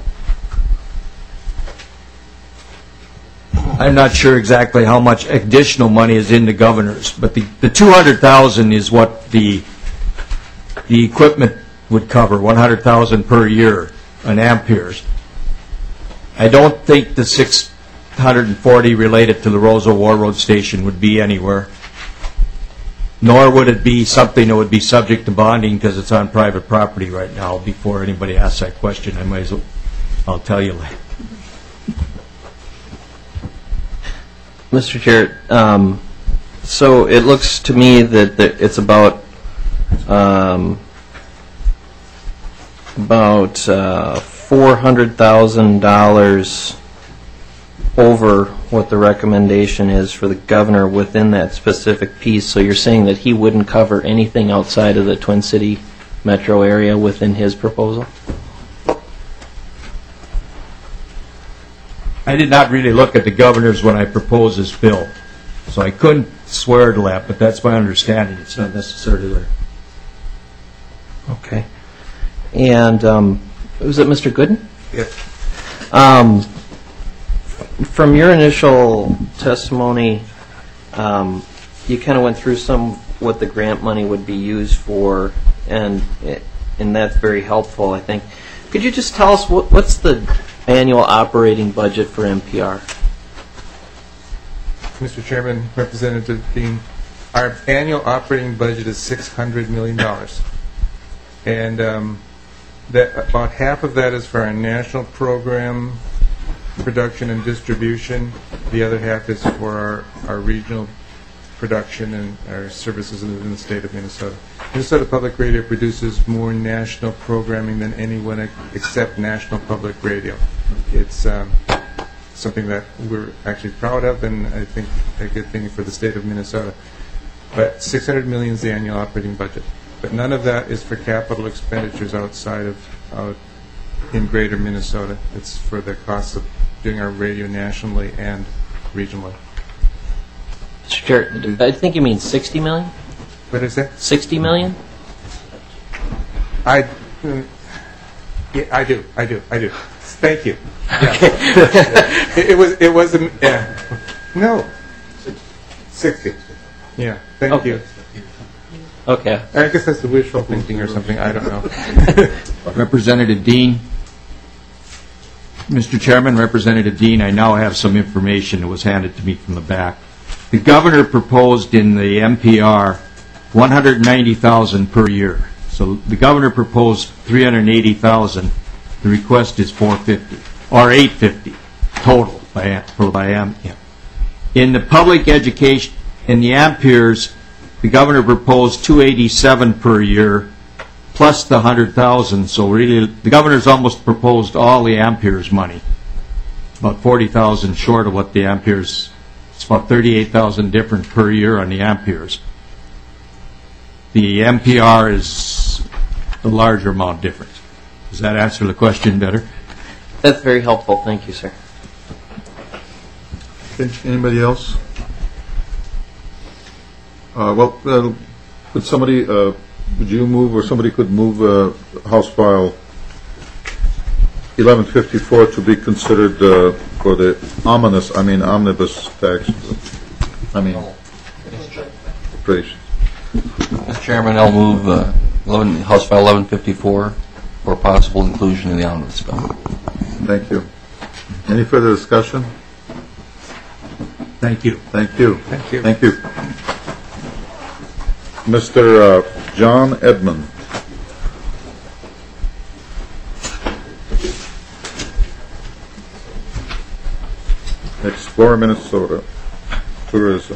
I'm not sure exactly how much additional money is in the governor's, but the, the two hundred thousand is what the the equipment would cover, one hundred thousand per year on amperes. I don't think the six hundred forty related to the Roosevelt War Road Station would be anywhere, nor would it be something that would be subject to bonding because it's on private property right now. Before anybody asks that question, I might as well, I'll tell you later. Mister Chair, um, so it looks to me that, that it's about um, about uh, four hundred thousand dollars over what the recommendation is for the governor within that specific piece. So you're saying that he wouldn't cover anything outside of the Twin City metro area within his proposal? I did not really look at the governor's when I proposed this bill, so I couldn't swear to that, but that's my understanding. It's not necessarily there. Okay. And um, was it Mister Gooden? Yes. Um, from your initial testimony, um, you kind of went through some what the grant money would be used for, and and that's very helpful, I think. Could you just tell us what, what's the annual operating budget for M P R? Mister Chairman, Representative Dean, our annual operating budget is six hundred million dollars. And um, that about half of that is for our national program production and distribution. The other half is for our, our regional production and our services in the state of Minnesota. Minnesota Public Radio produces more national programming than anyone except National Public Radio. It's um, something that we're actually proud of, and I think a good thing for the state of Minnesota. But six hundred million dollars is the annual operating budget. But none of that is for capital expenditures outside of out in greater Minnesota. It's for the cost of doing our radio nationally and regionally. Mister Chair, I think you mean sixty million dollars? What is that? sixty million dollars? I, mm, yeah, I do, I do, I do. Thank you. Yeah. it, it was, it was, a, yeah. No. sixty. Yeah, thank okay. you. Okay. I guess that's the wishful thinking or something, I don't know. Representative Dean. Mister Chairman, Representative Dean, I now have some information that was handed to me from the back. The governor proposed in the M P R one hundred ninety thousand dollars per year. So the governor proposed three hundred eighty thousand dollars. The request is four hundred fifty thousand dollars, or eight hundred fifty thousand dollars total by, per by am. Yeah. In the public education, in the amperes, the governor proposed two hundred eighty-seven thousand dollars per year plus the one hundred thousand dollars. So really, the governor's almost proposed all the amperes money. About forty thousand dollars short of what the amperes. It's about thirty-eight thousand dollars different per year on the amperes. The M P R is a larger amount different. Does that answer the question better? That's very helpful. Thank you, sir. Okay. Anybody else? Uh, well, uh, could somebody, uh, would you move, or somebody could move uh, House File eleven fifty-four to be considered uh, for the ominous, I mean omnibus tax, I mean, appropriations. Mister Chairman, I'll move uh, eleven, House File eleven fifty-four for possible inclusion in the omnibus bill. Thank you. Any further discussion? Thank you. Thank you. Thank you. Thank you. Mister uh, John Edmond. Explore Minnesota Tourism.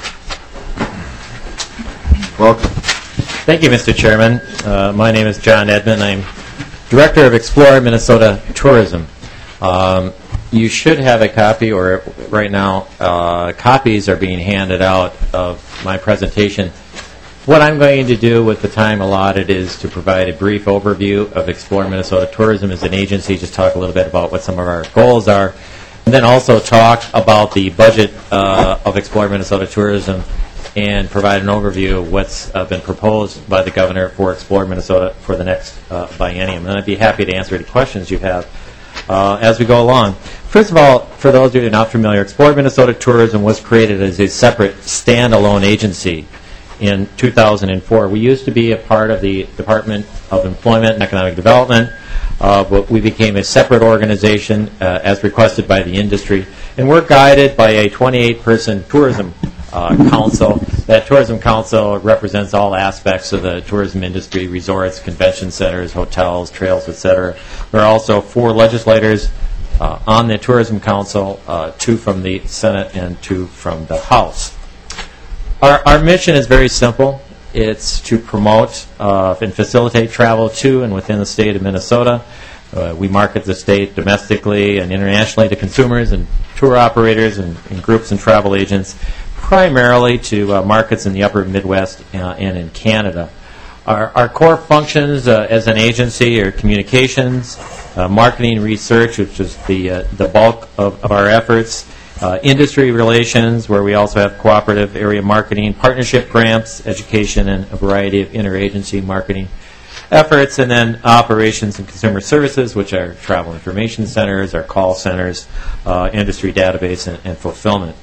Welcome. Thank you, Mister Chairman. Uh, my name is John Edmond. I'm Director of Explore Minnesota Tourism. Um, you should have a copy, or right now, uh, copies are being handed out of my presentation. What I'm going to do with the time allotted is to provide a brief overview of Explore Minnesota Tourism as an agency, just talk a little bit about what some of our goals are, and then also talk about the budget uh, of Explore Minnesota Tourism and provide an overview of what's uh, been proposed by the governor for Explore Minnesota for the next uh, biennium. And I'd be happy to answer any questions you have uh, as we go along. First of all, for those of you who are not familiar, Explore Minnesota Tourism was created as a separate standalone agency in two thousand four. We used to be a part of the Department of Employment and Economic Development, uh, but we became a separate organization uh, as requested by the industry. And we're guided by a twenty-eight person tourism uh, council. That tourism council represents all aspects of the tourism industry: resorts, convention centers, hotels, trails, et cetera. There are also four legislators uh, on the tourism council, uh, two from the Senate and two from the House. Our, our mission is very simple. It's to promote uh, and facilitate travel to and within the state of Minnesota. Uh, we market the state domestically and internationally to consumers and tour operators and, and groups and travel agents, primarily to uh, markets in the upper Midwest uh, and in Canada. Our, our core functions uh, as an agency are communications, uh, marketing research, which is the, uh, the bulk of, of our efforts, uh, industry relations, where we also have cooperative area marketing, partnership grants, education, and a variety of interagency marketing efforts, and then operations and consumer services, which are travel information centers, our call centers, uh, industry database, and, and fulfillment.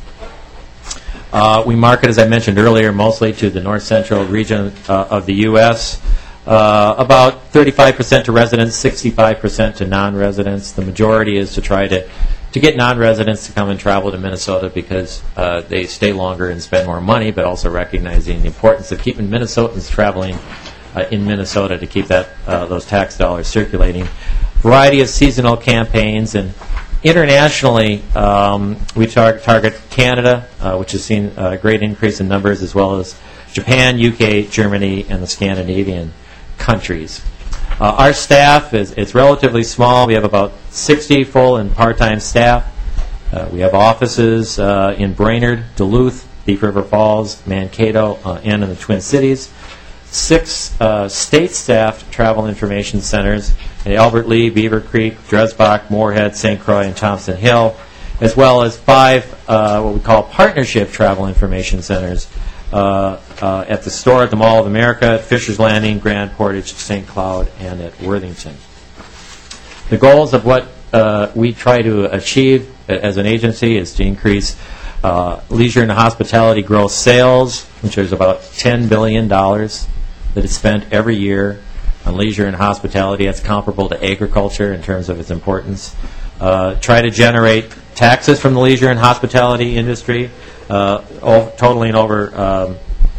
Uh, we market, as I mentioned earlier, mostly to the north central region uh, of the U S Uh, about thirty-five percent to residents, sixty-five percent to non-residents. The majority is to try to, to get non-residents to come and travel to Minnesota because uh, they stay longer and spend more money, but also recognizing the importance of keeping Minnesotans traveling uh, in Minnesota to keep that uh, those tax dollars circulating. Variety of seasonal campaigns, and internationally, um, we tar- target Canada, uh, which has seen a great increase in numbers, as well as Japan, U K, Germany, and the Scandinavian countries. Uh, our staff is it's relatively small. We have about sixty full and part-time staff. Uh, we have offices uh, in Brainerd, Duluth, Thief River Falls, Mankato, uh, and in the Twin Cities. Six uh, state-staffed travel information centers in Albert Lea, Beaver Creek, Dresbach, Moorhead, Saint Croix, and Thompson Hill, as well as five uh, what we call partnership travel information centers uh, uh, at the store at the Mall of America, at Fisher's Landing, Grand Portage, Saint Cloud, and at Worthington. The goals of what uh, we try to achieve as an agency is to increase uh, leisure and hospitality gross sales, which is about ten billion dollars that is spent every year on leisure and hospitality. That's comparable to agriculture in terms of its importance. Uh, try to generate taxes from the leisure and hospitality industry, uh, o- totaling over um,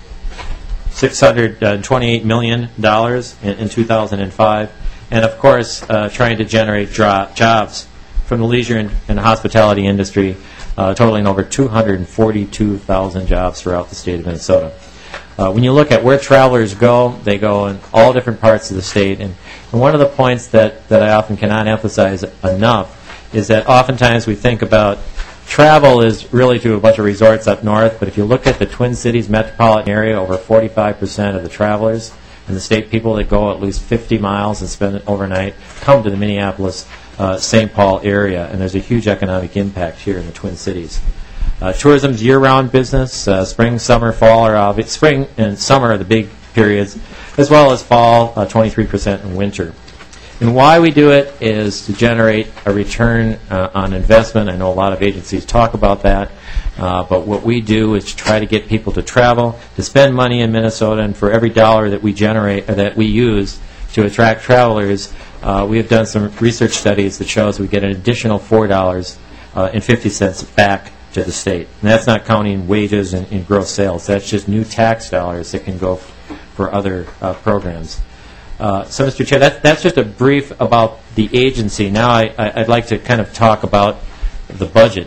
six hundred twenty-eight million dollars in, in two thousand five. And, of course, uh, trying to generate dro- jobs from the leisure and, and hospitality industry, uh, totaling over two hundred forty-two thousand jobs throughout the state of Minnesota. Uh, when you look at where travelers go, they go in all different parts of the state. And, and one of the points that, that I often cannot emphasize enough is that oftentimes we think about travel is really to a bunch of resorts up north, but if you look at the Twin Cities metropolitan area, over forty-five percent of the travelers in the state, people that go at least fifty miles and spend it overnight, come to the Minneapolis, uh, Saint Paul area, and there's a huge economic impact here in the Twin Cities. Uh, tourism's year-round business. Uh, spring, summer, fall are obvi- spring and summer are the big periods, as well as fall, uh, twenty-three percent in winter. And why we do it is to generate a return uh, on investment. I know a lot of agencies talk about that, uh, but what we do is to try to get people to travel, to spend money in Minnesota, and for every dollar that we generate or that we use to attract travelers, uh, we have done some research studies that shows we get an additional four dollars and fifty cents back to the state. And that's not counting wages and, and gross sales. That's just new tax dollars that can go f- for other uh, programs. Uh, so, Mister Chair, that, that's just a brief about the agency. Now I, I, I'd like to kind of talk about the budget.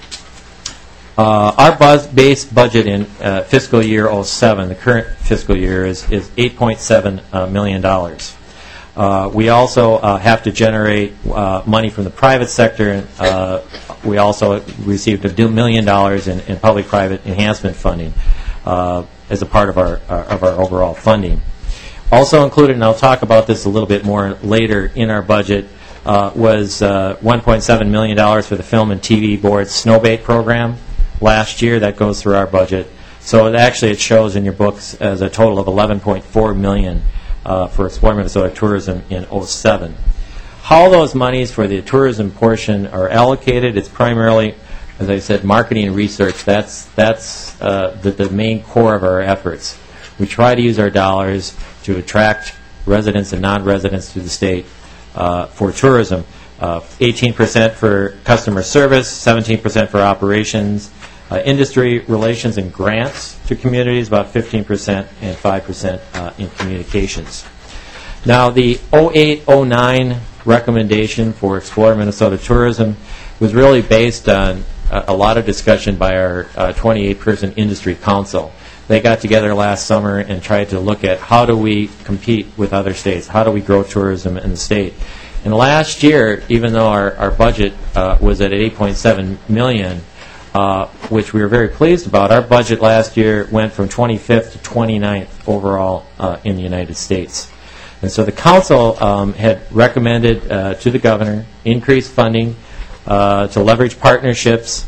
Uh, our buzz base budget in uh, fiscal year oh seven, the current fiscal year, is, is eight point seven uh, million dollars. Uh, we also uh, have to generate uh, money from the private sector. And, uh, we also received a million dollars in, in public-private enhancement funding uh, as a part of our, our of our overall funding. Also included, and I'll talk about this a little bit more later in our budget, uh, was uh, one point seven million dollars for the Film and T V Board's Snowbait program last year. That goes through our budget. So it actually it shows in your books as a total of eleven point four million dollars uh, for Explore Minnesota Tourism in oh seven. How those monies for the tourism portion are allocated, it's primarily, as I said, marketing and research. That's, that's uh, the, the main core of our efforts. We try to use our dollars to attract residents and non-residents to the state uh, for tourism. Uh, eighteen percent for customer service, seventeen percent for operations, uh, industry relations and grants to communities, about fifteen percent, and five percent uh, in communications. Now, the oh eight oh nine recommendation for Explore Minnesota Tourism was really based on a, a lot of discussion by our uh, twenty-eight person industry council. They got together last summer and tried to look at how do we compete with other states, how do we grow tourism in the state. And last year, even though our, our budget uh, was at eight point seven million dollars, uh, which we were very pleased about, our budget last year went from twenty-fifth to twenty-ninth overall uh, in the United States. And so the council um, had recommended uh, to the governor increased funding uh, to leverage partnerships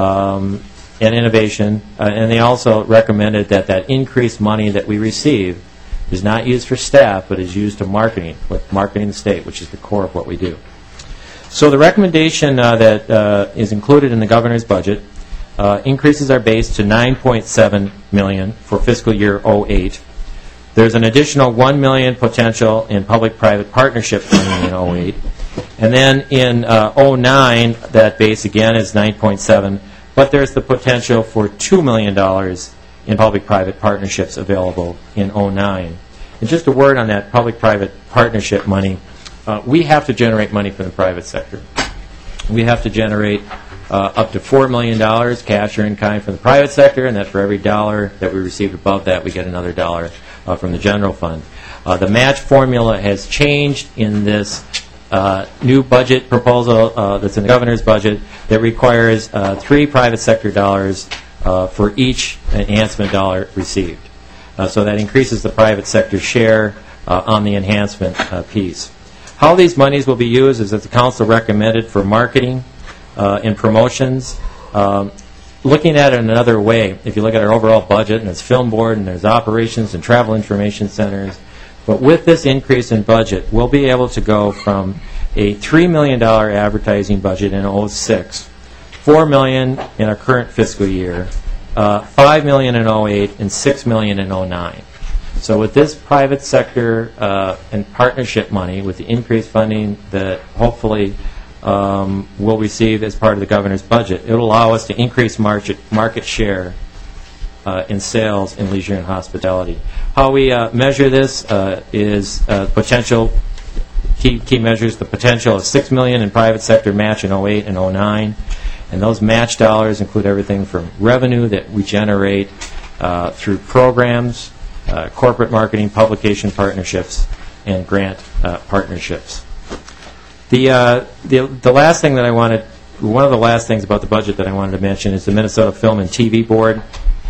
um, and innovation, uh, and they also recommended that that increased money that we receive is not used for staff, but is used to marketing, with marketing the state, which is the core of what we do. So the recommendation uh, that uh, is included in the governor's budget uh, increases our base to nine point seven million dollars for fiscal year oh eight. There's an additional one million dollars potential in public-private partnership funding in oh eight. And then in uh, oh nine, that base again is nine point seven, but there's the potential for two million dollars in public-private partnerships available in oh nine. And just a word on that public-private partnership money. Uh, we have to generate money from the private sector. We have to generate uh, up to four million dollars cash or in kind from the private sector, and that for every dollar that we receive above that, we get another dollar uh, from the general fund. Uh, the match formula has changed in this uh, new budget proposal uh, that's in the governor's budget that requires uh, three private sector dollars uh, for each enhancement dollar received. Uh, so that increases the private sector share uh, on the enhancement uh, piece. How these monies will be used is that the council recommended for marketing uh, and promotions. Um, looking at it another way, if you look at our overall budget, and there's film board, and there's operations and travel information centers, but with this increase in budget, we'll be able to go from a three million dollars advertising budget in oh six, four million dollars in our current fiscal year, uh, five million dollars in oh eight, and six million dollars in oh nine. So with this private sector uh, and partnership money, with the increased funding that hopefully um, we'll receive as part of the governor's budget, it will allow us to increase market, market share uh, in sales in leisure and hospitality. How we uh, measure this uh, is uh, potential, key, key measures, the potential of six million dollars in private sector match in oh eight and oh nine. And those match dollars include everything from revenue that we generate uh, through programs, Uh, corporate marketing, publication partnerships, and grant uh, partnerships. The, uh, the the last thing that I wanted, one of the last things about the budget that I wanted to mention is the Minnesota Film and T V Board.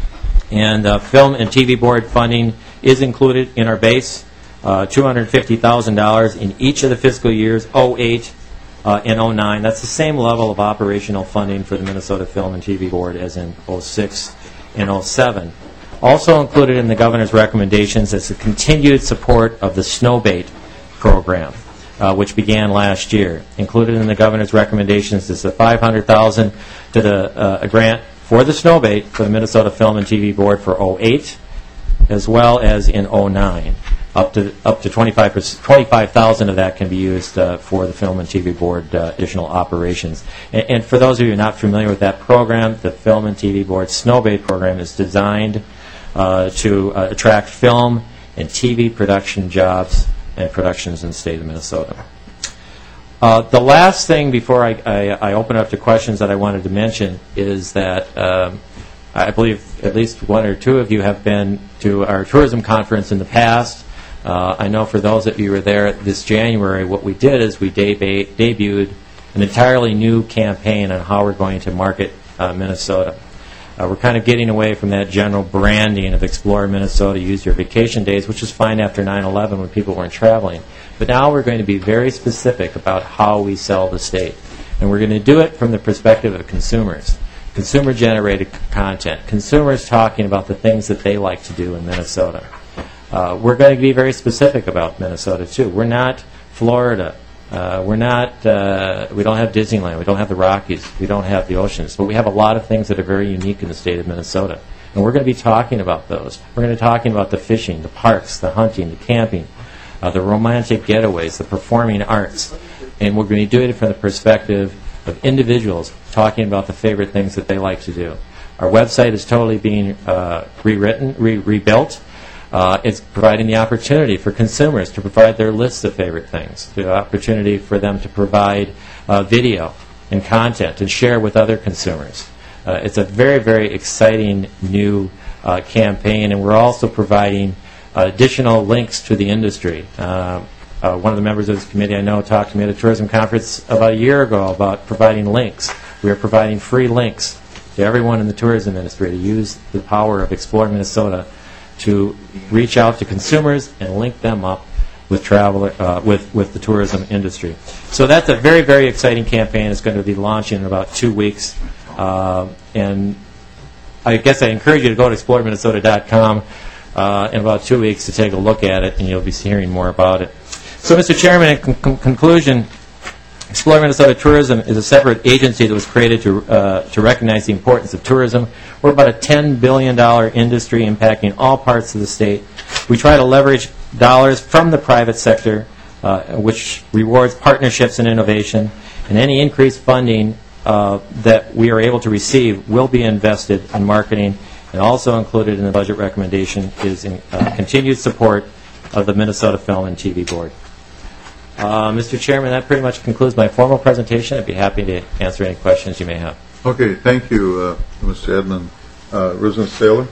And uh, Film and T V Board funding is included in our base, uh, two hundred fifty thousand dollars in each of the fiscal years, oh eight uh, and oh nine. That's the same level of operational funding for the Minnesota Film and T V Board as in oh six and oh seven. Also included in the governor's recommendations is the continued support of the Snowbait program, uh, which began last year. Included in the governor's recommendations is the five hundred thousand dollars to the uh, a grant for the Snowbait for the Minnesota Film and T V Board for oh eight, as well as in oh nine. Up to up to twenty-five thousand of that can be used uh, for the Film and T V Board uh, additional operations. And, and for those of you not familiar with that program, the Film and T V Board Snowbait program is designed uh, to uh, attract film and T V production jobs and productions in the state of Minnesota. Uh, the last thing before I, I, I open up to questions that I wanted to mention is that um, I believe at least one or two of you have been to our tourism conference in the past. Uh, I know for those of you who were there this January, what we did is we deb- debuted an entirely new campaign on how we're going to market uh, Minnesota. Uh, we're kind of getting away from that general branding of Explore Minnesota, use your vacation days, which is fine after nine eleven when people weren't traveling. But now we're going to be very specific about how we sell the state. And we're going to do it from the perspective of consumers. Consumer-generated c- content. Consumers talking about the things that they like to do in Minnesota. Uh, we're going to be very specific about Minnesota, too. We're not Florida. Uh, we're not, uh, we don't have Disneyland. We don't have the Rockies. We don't have the oceans. But we have a lot of things that are very unique in the state of Minnesota. And we're going to be talking about those. We're going to be talking about the fishing, the parks, the hunting, the camping, uh, the romantic getaways, the performing arts. And we're going to be doing it from the perspective of individuals talking about the favorite things that they like to do. Our website is totally being uh, rewritten, re- rebuilt. Uh, it's providing the opportunity for consumers to provide their lists of favorite things, the opportunity for them to provide uh, video and content and share with other consumers. Uh, it's a very, very exciting new uh, campaign, and we're also providing uh, additional links to the industry. Uh, uh, one of the members of this committee I know talked to me at a tourism conference about a year ago about providing links. We are providing free links to everyone in the tourism industry to use the power of Explore Minnesota to reach out to consumers and link them up with travel, uh, with with the tourism industry. So that's a very, very exciting campaign. It's going to be launching in about two weeks, uh, and I guess I encourage you to go to explore minnesota dot com uh, in about two weeks to take a look at it, and you'll be hearing more about it. So, Mister Chairman, in con- con- conclusion, Explore Minnesota Tourism is a separate agency that was created to uh, to recognize the importance of tourism. We're about a ten billion dollars industry impacting all parts of the state. We try to leverage dollars from the private sector, uh, which rewards partnerships and innovation, and any increased funding uh, that we are able to receive will be invested in marketing, and also included in the budget recommendation is in, uh, continued support of the Minnesota Film and T V Board. Uh, Mister Chairman, that pretty much concludes my formal presentation. I'd be happy to answer any questions you may have. Okay, thank you, uh, Mister Edmund. Uh, Roseanne Saylor?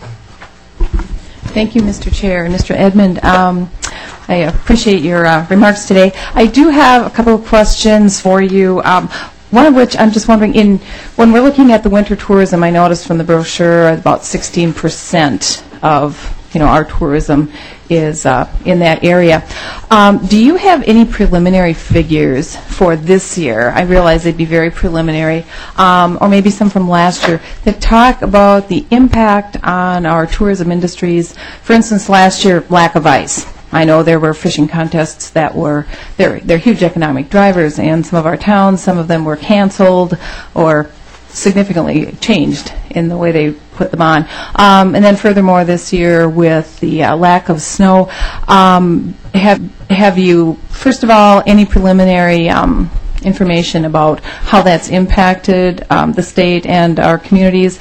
Thank you, Mister Chair. And Mister Edmund, um, I appreciate your uh, remarks today. I do have a couple of questions for you. Um, one of which I'm just wondering, in when we're looking at the winter tourism, I noticed from the brochure about sixteen percent of you know, our tourism is uh, in that area. Um, do you have any preliminary figures for this year? I realize they'd be very preliminary, um, or maybe some from last year, that talk about the impact on our tourism industries. For instance, last year, lack of ice. I know there were fishing contests that were, they're, they're huge economic drivers, and some of our towns, some of them were canceled or significantly changed in the way they put them on. Um, and then furthermore, this year with the uh, lack of snow, um, have have you, first of all, any preliminary um, information about how that's impacted um, the state and our communities?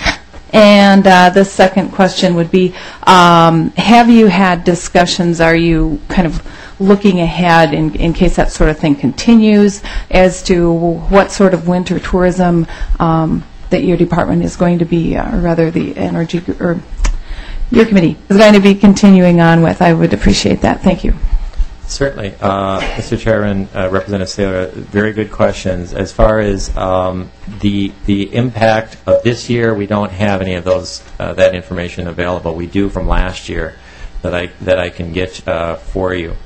And uh, the second question would be, um, have you had discussions, are you kind of looking ahead in, in case that sort of thing continues as to what sort of winter tourism um, that your department is going to be, uh, or rather the energy, or your committee is going to be continuing on with? I would appreciate that. Thank you. Certainly. Uh, Mister Chairman, uh, Representative Saylor, very good questions. As far as um, the the impact of this year, we don't have any of those uh, that information available. We do from last year that I that I can get uh, for you.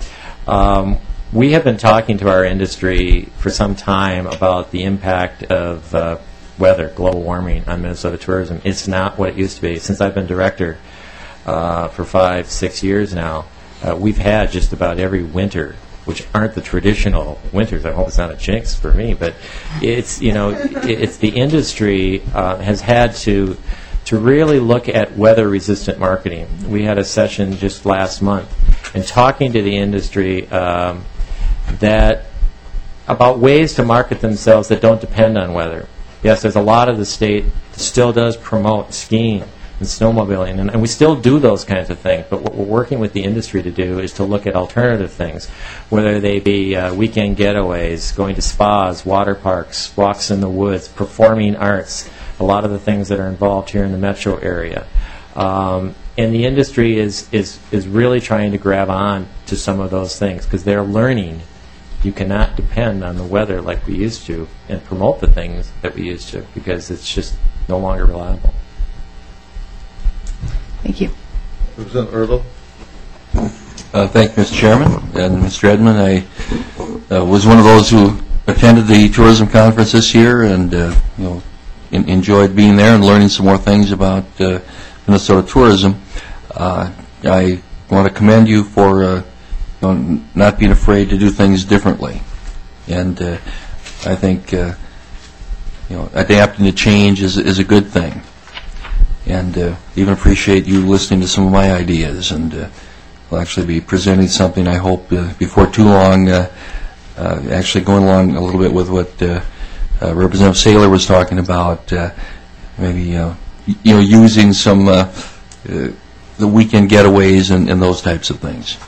Um, we have been talking to our industry for some time about the impact of uh, weather, global warming on Minnesota tourism. It's not what it used to be. Since I've been director uh, for five, six years now, Uh, we've had just about every winter, which aren't the traditional winters. I hope it's not a jinx for me, but it's, you know, it's the industry uh, has had to to really look at weather-resistant marketing. We had a session just last month and talking to the industry um, that about ways to market themselves that don't depend on weather. Yes, there's a lot of the state that still does promote skiing and snowmobiling, and, and we still do those kinds of things, but what we're working with the industry to do is to look at alternative things, whether they be uh, weekend getaways, going to spas, water parks, walks in the woods, performing arts, a lot of the things that are involved here in the metro area. Um, and the industry is, is, is really trying to grab on to some of those things because they're learning you cannot depend on the weather like we used to and promote the things that we used to because it's just no longer reliable. Thank you. Representative Erdahl. Uh, thank you, Mister Chairman. And Mister Edmund, I uh, was one of those who attended the tourism conference this year and uh, you know, in, enjoyed being there and learning some more things about uh, Minnesota tourism. Uh, I want to commend you for uh, you know, not being afraid to do things differently. And uh, I think uh, you know, adapting to change is, is a good thing. And uh, even appreciate you listening to some of my ideas, and uh, we'll actually be presenting something, I hope, uh, before too long, uh, uh, actually going along a little bit with what uh, uh, Representative Saylor was talking about, uh, maybe uh, you know, using some uh, uh, the weekend getaways and, and those types of things.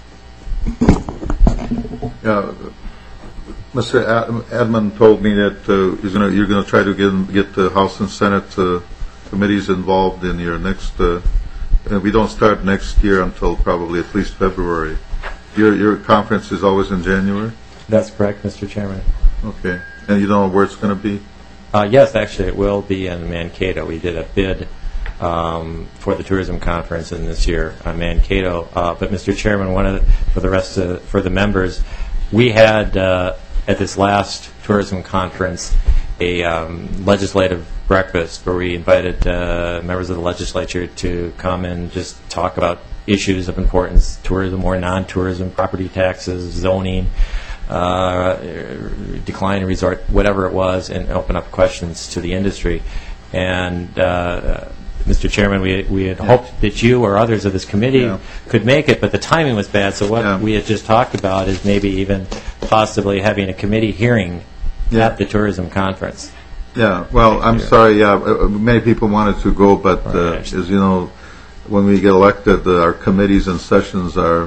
Yeah, Mister Ad- Edmund told me that uh, he's gonna, you're going to try to get, get the House and Senate uh, committees involved in your next, uh, uh, we don't start next year until probably at least February. Your your conference is always in January? That's correct, Mister Chairman. Okay. And you don't know where it's going to be? Uh, yes, actually, it will be in Mankato. We did a bid um, for the tourism conference in this year on Mankato. Uh, but, Mister Chairman, one of the, for the rest of for the members, we had uh, at this last tourism conference a um, legislative breakfast where we invited uh, members of the legislature to come and just talk about issues of importance, tourism or non-tourism, property taxes, zoning, uh, decline in resort, whatever it was, and open up questions to the industry. And uh, Mister Chairman, we we had yeah. hoped that you or others of this committee yeah. could make it, but the timing was bad. So what yeah. we had just talked about is maybe even possibly having a committee hearing yeah. at the tourism conference. Yeah, well, I'm sorry, yeah, uh, many people wanted to go, but uh, as you know, when we get elected, uh, our committees and sessions are,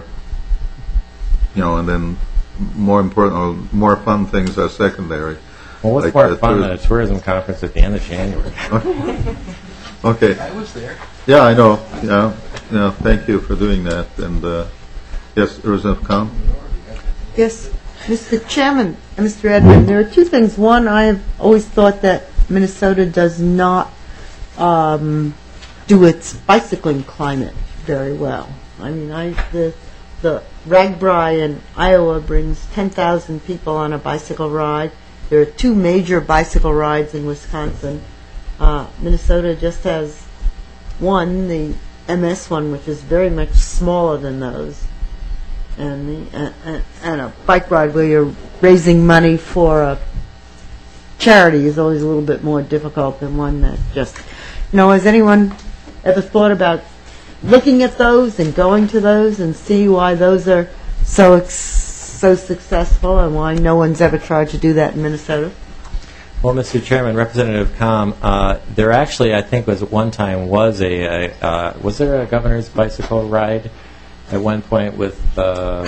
you know, and then more important, or more fun things are secondary. Well, what's like, more uh, fun than a tourism conference at the end of January? Okay. I was there. Yeah, I know. Yeah, yeah. Thank you for doing that. And uh, yes, Representative Kahn. Yes, Mister Chairman, and Mister Edmund, there are two things. One, I have always thought that Minnesota does not um, do its bicycling climate very well. I mean, I the the RAGBRAI in Iowa brings ten thousand people on a bicycle ride. There are two major bicycle rides in Wisconsin. Uh, Minnesota just has one, the M S one, which is very much smaller than those. And, the, uh, uh, and a bike ride where you're raising money for a charity is always a little bit more difficult than one that just, you know, has anyone ever thought about looking at those and going to those and see why those are so ex- so successful and why no one's ever tried to do that in Minnesota? Well, Mister Chairman, Representative Com, uh, there actually, I think, was at one time was a, a uh, was there a governor's bicycle ride at one point with uh,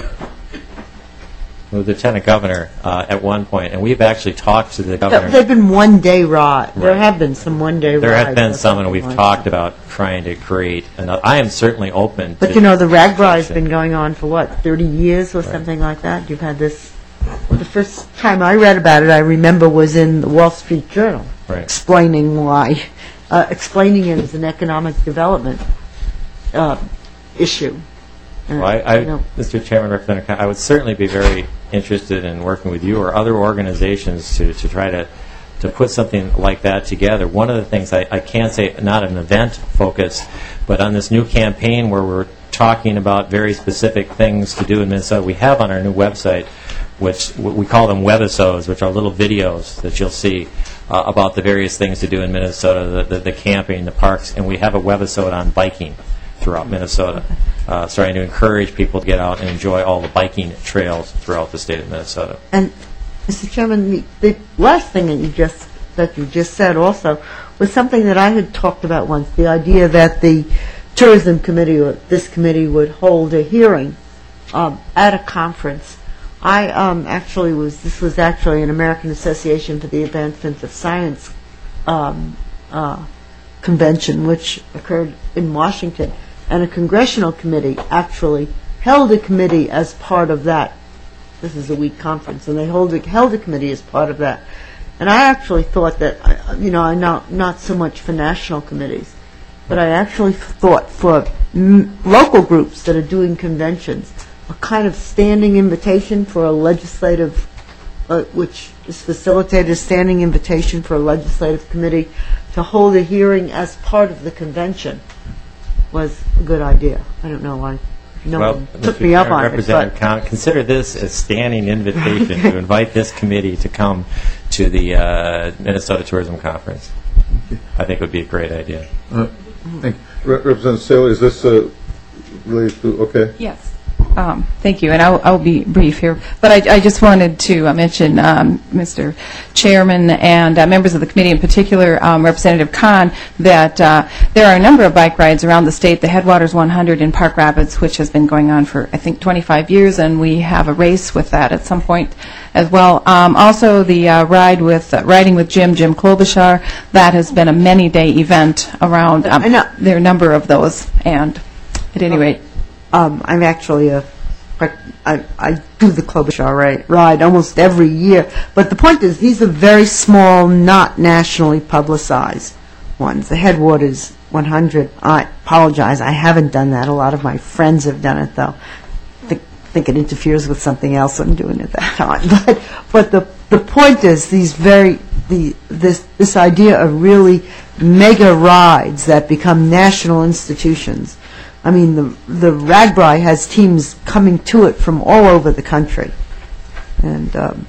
the lieutenant governor uh, at one point, and we've actually talked to the governor. There have been one-day ride. There Right. have been some one-day rides. There have been or some, and something we've like talked that. about trying to create another. I am certainly open But to you know, the RAGBRAI has been going on for what, thirty years or something like that? You've had this. Well, the first time I read about it, I remember, was in the Wall Street Journal, Right. explaining why, uh, explaining it as an economic development uh, issue. Uh, Well, I, I, you know, Mister Chairman, Representative Con, I would certainly be very interested in working with you or other organizations to, to try to, to put something like that together. One of the things I, I can't say, not an event focus, but on this new campaign where we're talking about very specific things to do in Minnesota, we have on our new website, which we call them webisodes, which are little videos that you'll see uh, about the various things to do in Minnesota, the, the, the camping, the parks, and we have a webisode on biking throughout Minnesota. uh, starting to encourage people to get out and enjoy all the biking trails throughout the state of Minnesota. And, Mister Chairman, the, the last thing that you just that you just said also was something that I had talked about once, the idea that the Tourism Committee or this committee would hold a hearing um, at a conference. I um, actually was, this was actually an American Association for the Advancement of Science um, uh, convention, which occurred in Washington, and a congressional committee actually held a committee as part of that. This is a week conference, and they hold a, held a committee as part of that. And I actually thought that, you know, I'm not, not so much for national committees, but I actually thought for m local groups that are doing conventions, a kind of standing invitation for a legislative, uh, which is facilitated, a standing invitation for a legislative committee to hold a hearing as part of the convention was a good idea. I don't know why no well, one took Mister me up Chairman, on it. Representative But Con, consider this a standing invitation to invite this committee to come to the uh, Minnesota Tourism Conference. I think it would be a great idea. Uh, thank you. Re Representative Saylor, is this uh, related to, okay? Yes. Um, thank you, and I'll, I'll be brief here. But I, I just wanted to uh, mention, um, Mister Chairman and uh, members of the committee, in particular um, Representative Kahn, that uh, there are a number of bike rides around the state. The Headwaters one hundred in Park Rapids, which has been going on for, I think, twenty-five years, and we have a race with that at some point as well. Um, also, the uh, ride with uh, Riding with Jim, Jim Klobuchar, that has been a many-day event around. Um, there are a number of those, and at any rate, Um, I'm actually a, I, I do the Klobuchar ride, ride almost every year. But the point is, these are very small, not nationally publicized ones. The Headwaters one hundred, I apologize, I haven't done that. A lot of my friends have done it, though. I think, think it interferes with something else I'm doing at that time. But, but the, the point is, these very, the, this, this idea of really mega rides that become national institutions. I mean, the the RAGBRAI has teams coming to it from all over the country, and um,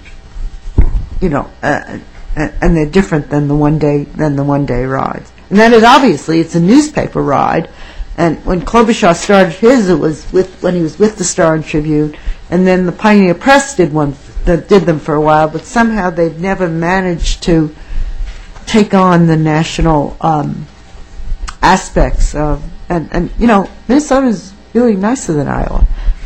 you know, uh, and, and they're different than the one day than the one day rides. And that is obviously it's a newspaper ride. And when Klobuchar started his, it was with when he was with the Star and Tribune, and then the Pioneer Press did one that did them for a while. But somehow they've never managed to take on the national um, aspects of. And, and, you know, Minnesota's really nicer than Iowa.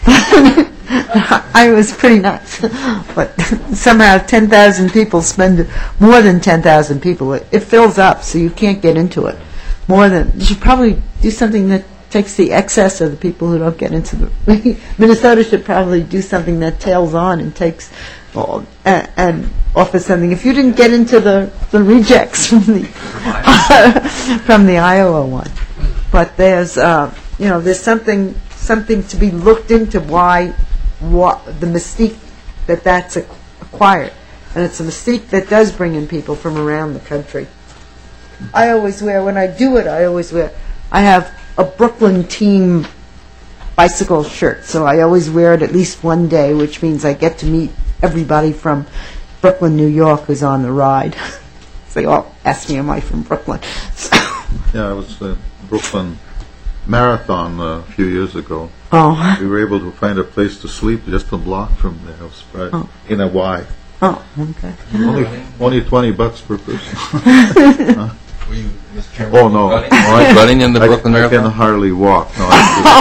Iowa's pretty nice. But somehow ten thousand people spend, more than ten thousand people, it, it fills up, so you can't get into it. More than, you should probably do something that takes the excess of the people who don't get into the, Minnesota should probably do something that tails on and takes, well, and, and offers something. If you didn't get into the, the rejects from the, from the Iowa one. But there's, uh, you know, there's something something to be looked into why, what the mystique that that's acquired, and it's a mystique that does bring in people from around the country. I always wear when I do it. I always wear. I have a Brooklyn team bicycle shirt, so I always wear it at least one day, which means I get to meet everybody from Brooklyn, New York, who's on the ride. So they all ask me, "Am I from Brooklyn?" So yeah, I was. Uh, Brooklyn Marathon uh, a few years ago. Oh. We were able to find a place to sleep just a block from the house, right? Oh. In a Y. Oh, okay. Only, only twenty bucks per person. Huh? Were you, Mister Chairman, oh, no. running? All right, running in the I, Brooklyn I Marathon? I can hardly walk. No,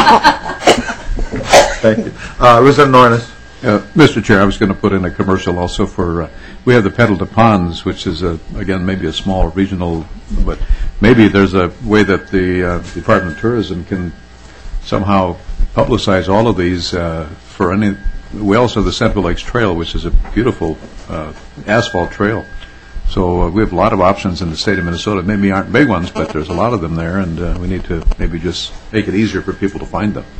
thank you. Uh, Representative Norris. Uh, Mister Chair, I was going to put in a commercial also for, uh, we have the Pedal to Ponds, which is, a, again, maybe a small regional, but maybe there's a way that the uh, Department of Tourism can somehow publicize all of these uh, for any, we also have the Central Lakes Trail, which is a beautiful uh, asphalt trail. So uh, we have a lot of options in the state of Minnesota. Maybe aren't big ones, but there's a lot of them there, and uh, we need to maybe just make it easier for people to find them.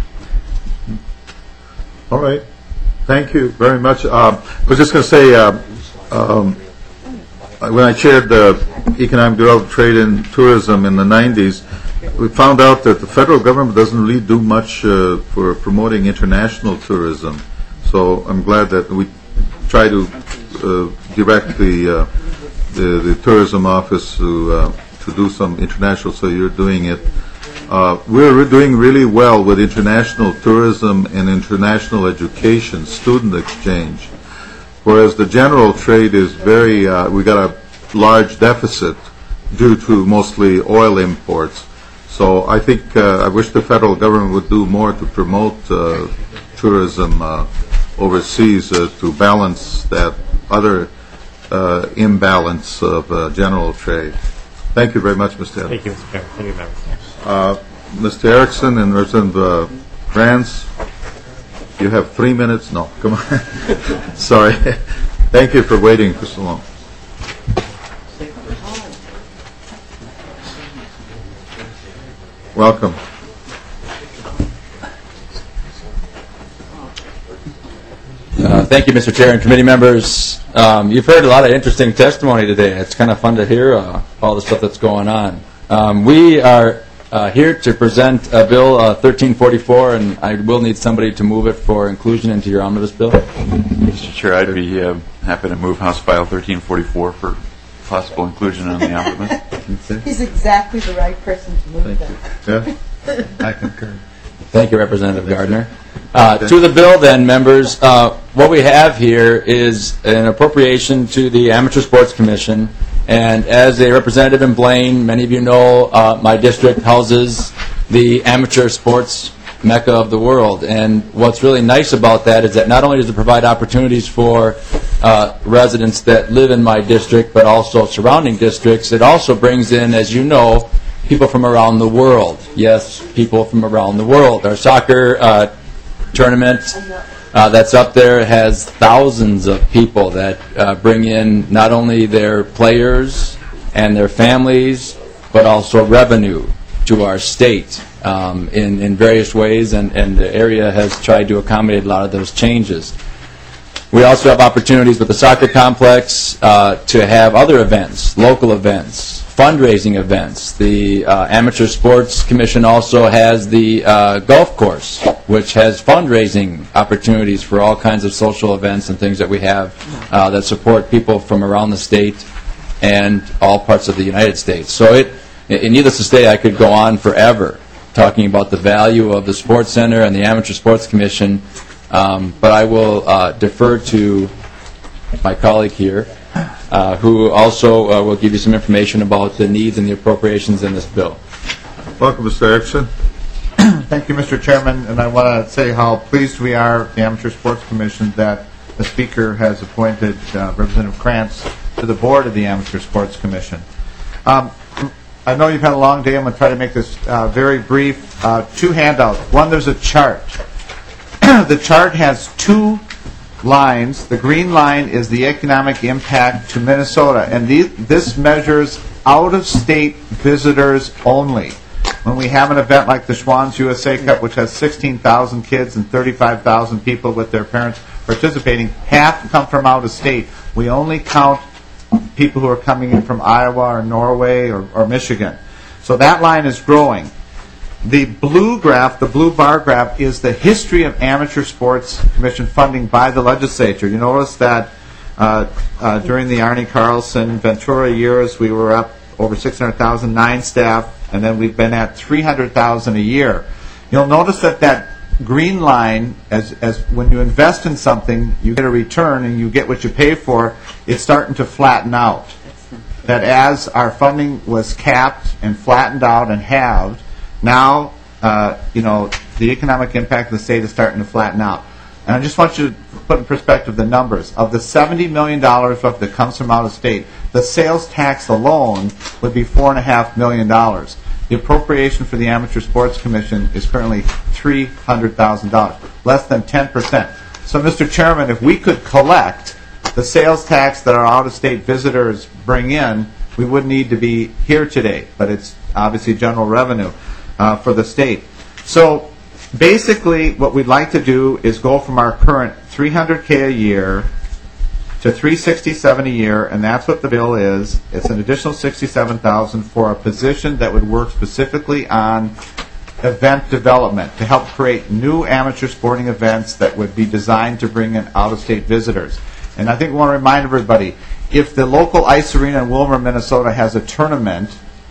All right. Thank you very much. Um, I was just going to say, uh, um, when I chaired the Economic Development, Trade, and Tourism in the nineties, we found out that the federal government doesn't really do much uh, for promoting international tourism. So I'm glad that we try to uh, direct the, uh, the the tourism office to uh, to do some international. So you're doing it. Uh, we're doing really well with international tourism and international education, student exchange, whereas the general trade is very, uh, we got a large deficit due to mostly oil imports. So I think, uh, I wish the federal government would do more to promote uh, tourism uh, overseas uh, to balance that other uh, imbalance of uh, general trade. Thank you very much, Mister Thank you, Mister Chairman. Thank you, members. Uh, Mister Erickson and Representative uh, Franz, you have three minutes. No, come on. Sorry. Thank you for waiting for so long. Welcome. Uh, thank you, Mister Chair and committee members. Um, you've heard a lot of interesting testimony today. It's kind of fun to hear uh, all the stuff that's going on. Um, we are uh, here to present uh, Bill uh, thirteen forty-four, and I will need somebody to move it for inclusion into your omnibus bill. Mister Chair, I'd be uh, happy to move House File thirteen forty-four for possible inclusion on the omnibus. He's exactly the right person to move that. Yeah, I concur. Thank you, Representative Gardner. Uh, to the bill, then, members, uh, what we have here is an appropriation to the Amateur Sports Commission. And as a representative in Blaine, many of you know uh, my district houses the amateur sports mecca of the world. And what's really nice about that is that not only does it provide opportunities for uh, residents that live in my district, but also surrounding districts, it also brings in, as you know, people from around the world. Yes, people from around the world. Our soccer uh, tournament uh, that's up there has thousands of people that uh, bring in not only their players and their families, but also revenue to our state um, in, in various ways, and, and the area has tried to accommodate a lot of those changes. We also have opportunities with the soccer complex uh, to have other events, local events, fundraising events. The uh, Amateur Sports Commission also has the uh, golf course, which has fundraising opportunities for all kinds of social events and things that we have uh, that support people from around the state and all parts of the United States. So it, and needless to say, I could go on forever talking about the value of the Sports Center and the Amateur Sports Commission, um, but I will uh, defer to my colleague here, Uh, who also uh, will give you some information about the needs and the appropriations in this bill. Welcome, Mister Erickson. Thank you, Mister Chairman, and I want to say how pleased we are, the Amateur Sports Commission, that the Speaker has appointed uh, Representative Krantz to the board of the Amateur Sports Commission. Um, I know you've had a long day. I'm going to try to make this uh, very brief. Uh, two handouts. One, there's a chart. The chart has two lines. The green line is the economic impact to Minnesota, and these, this measures out-of-state visitors only. When we have an event like the Schwann's U S A Cup, which has sixteen thousand kids and thirty-five thousand people with their parents participating, half come from out of state. We only count people who are coming in from Iowa or Norway or, or Michigan. So that line is growing. The blue graph, the blue bar graph, is the history of Amateur Sports Commission funding by the legislature. You notice that uh, uh, during the Arnie Carlson Ventura years, we were up over six hundred thousand, nine staff, and then we've been at three hundred thousand a year. You'll notice that that green line, as, as when you invest in something, you get a return and you get what you pay for, it's starting to flatten out. That as our funding was capped and flattened out and halved, now, uh, you know, the economic impact of the state is starting to flatten out. And I just want you to put in perspective the numbers. Of the seventy million dollars that comes from out of state, the sales tax alone would be four point five million dollars. The appropriation for the Amateur Sports Commission is currently three hundred thousand dollars, less than ten percent. So, Mister Chairman, if we could collect the sales tax that our out-of-state visitors bring in, we wouldn't need to be here today, but it's obviously general revenue Uh, for the state. So basically what we'd like to do is go from our current three hundred K a year to three hundred sixty-seven a year, and that's what the bill is. It's an additional sixty-seven thousand dollars for a position that would work specifically on event development to help create new amateur sporting events that would be designed to bring in out-of-state visitors. And I think we want to remind everybody, if the local ice arena in Willmar, Minnesota has a tournament,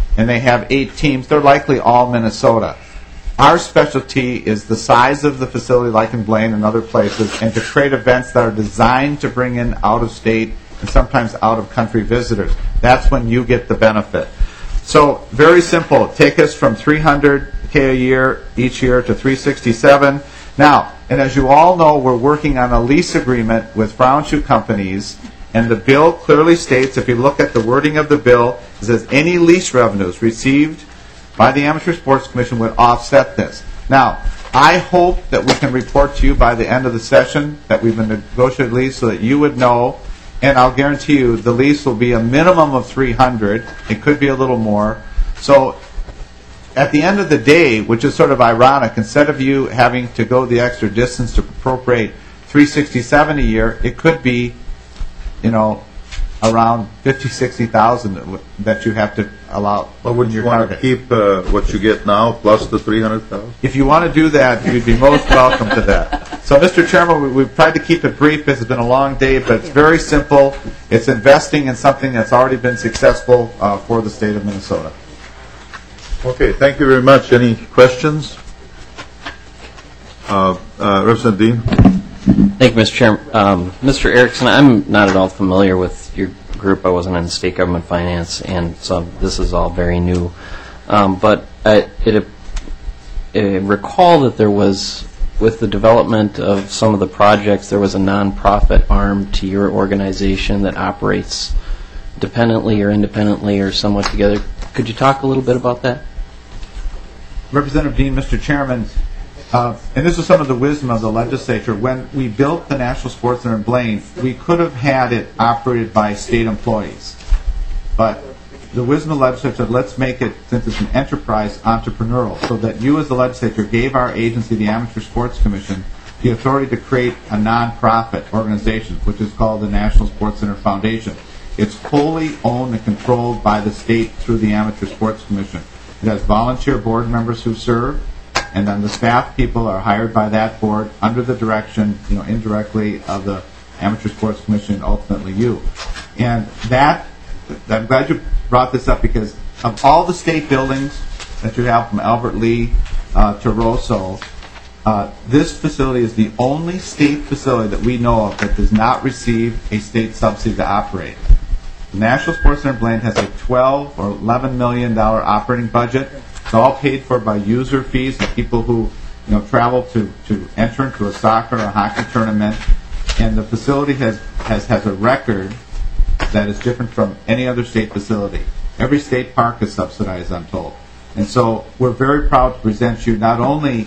and they have eight teams. They're likely all Minnesota. Our specialty is the size of the facility, like in Blaine and other places, and to create events that are designed to bring in out-of-state and sometimes out-of-country visitors. That's when you get the benefit. So very simple. Take us from three hundred K a year each year to three sixty-seven. Now, and as you all know, we're working on a lease agreement with Brown Shoe Companies, and the bill clearly states, if you look at the wording of the bill, it says any lease revenues received by the Amateur Sports Commission would offset this. Now, I hope that we can report to you by the end of the session that we've been negotiated lease so that you would know, and I'll guarantee you the lease will be a minimum of three hundred. It could be a little more. So at the end of the day, which is sort of ironic, instead of you having to go the extra distance to appropriate three sixty-seven a year, it could be, you know, around fifty, sixty thousand that you have to allow. Well, would you want to keep uh, what you get now plus the three hundred thousand? If you want to do that, you'd be most welcome to that. So, Mister Chairman, we, we've tried to keep it brief. This has been a long day, but it's very simple. It's investing in something that's already been successful uh, for the state of Minnesota. Okay, thank you very much. Any questions? Uh, uh, Representative Dean? Thank you, Mister Chairman. Um, Mister Erickson, I'm not at all familiar with your group. I wasn't in state government finance, and so this is all very new. Um, but I, it, I recall that there was, with the development of some of the projects, there was a nonprofit arm to your organization that operates dependently or independently or somewhat together. Could you talk a little bit about that? Representative Dean, Mister Chairman, uh, and this is some of the wisdom of the legislature. When we built the National Sports Center in Blaine, we could have had it operated by state employees. But the wisdom of the legislature said, let's make it, since it's an enterprise, entrepreneurial, so that you as the legislature gave our agency, the Amateur Sports Commission, the authority to create a nonprofit organization, which is called the National Sports Center Foundation. It's fully owned and controlled by the state through the Amateur Sports Commission. It has volunteer board members who serve, and then the staff people are hired by that board under the direction, you know, indirectly of the Amateur Sports Commission, and ultimately you. And that, I'm glad you brought this up, because of all the state buildings that you have from Albert Lee uh, to Rosso, uh, this facility is the only state facility that we know of that does not receive a state subsidy to operate. The National Sports Center Blaine has a twelve or eleven million dollar operating budget. It's all paid for by user fees and people who, you know, travel to, to enter into a soccer or a hockey tournament. And the facility has, has, has a record that is different from any other state facility. Every state park is subsidized, I'm told. And so we're very proud to present you not only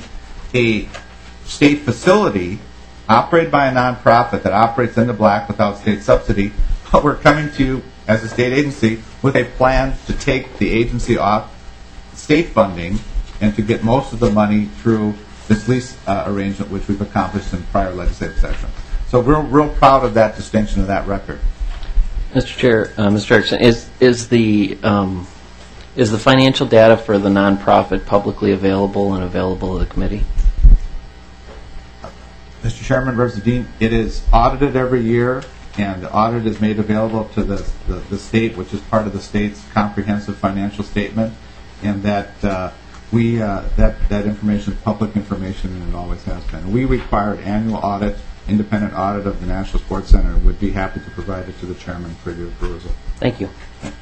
a state facility operated by a nonprofit that operates in the black without state subsidy, but we're coming to you as a state agency with a plan to take the agency off state funding and to get most of the money through this lease uh, arrangement, which we've accomplished in prior legislative session. So we're real proud of that distinction of that record. Mister Chair, uh, Mister Erickson, is is the um, is the financial data for the nonprofit publicly available and available to the committee? Mister Chairman, Representative Dean, it is audited every year, and the audit is made available to the, the, the state, which is part of the state's comprehensive financial statement, and that uh, we uh, that that information is public information, and it always has been. We require an annual audit, independent audit of the National Sports Center, and would be happy to provide it to the chairman for your perusal. Thank you.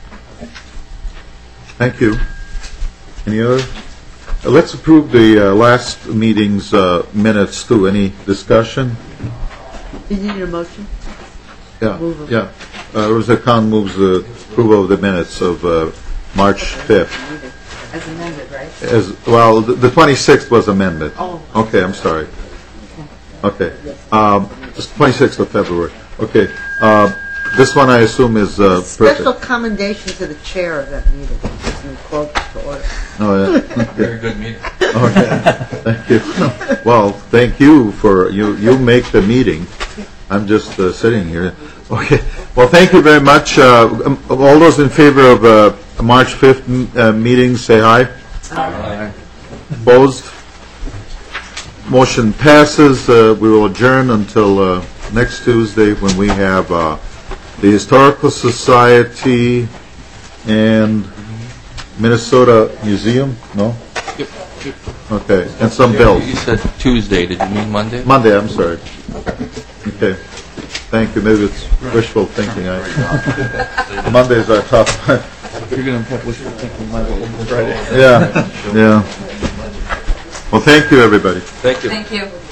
Thank you. Any other? Uh, let's approve the uh, last meeting's uh, minutes too. Any discussion? You need a motion? Yeah, yeah. Uh, Representative Khan moves the approval of the minutes of uh, March fifth. As amended, right? As well, the, the twenty-sixth was amended. Oh. Okay, I'm sorry. Okay, um, it's twenty-sixth of February. Okay, uh, this one I assume is uh, Special perfect. commendation to the chair of that meeting. It's in quote to order. Oh, yeah. Very good meeting. Okay, thank you. Well, thank you for you. You make the meeting. I'm just uh, sitting here. Okay. Well, thank you very much. Uh, um, all those in favor of uh, March fifth m- uh, meeting, say aye. Aye. Opposed? Motion passes. Uh, we will adjourn until uh, next Tuesday when we have uh, the Historical Society and Minnesota Museum, no? Okay, and some bills. You said Tuesday, did you mean Monday? Monday, I'm sorry. Okay, thank you, maybe it's wishful thinking. I- Mondays are tough. You're going to have wishful thinking Monday, Friday. Yeah, yeah. Well, thank you, everybody. Thank you. Thank you.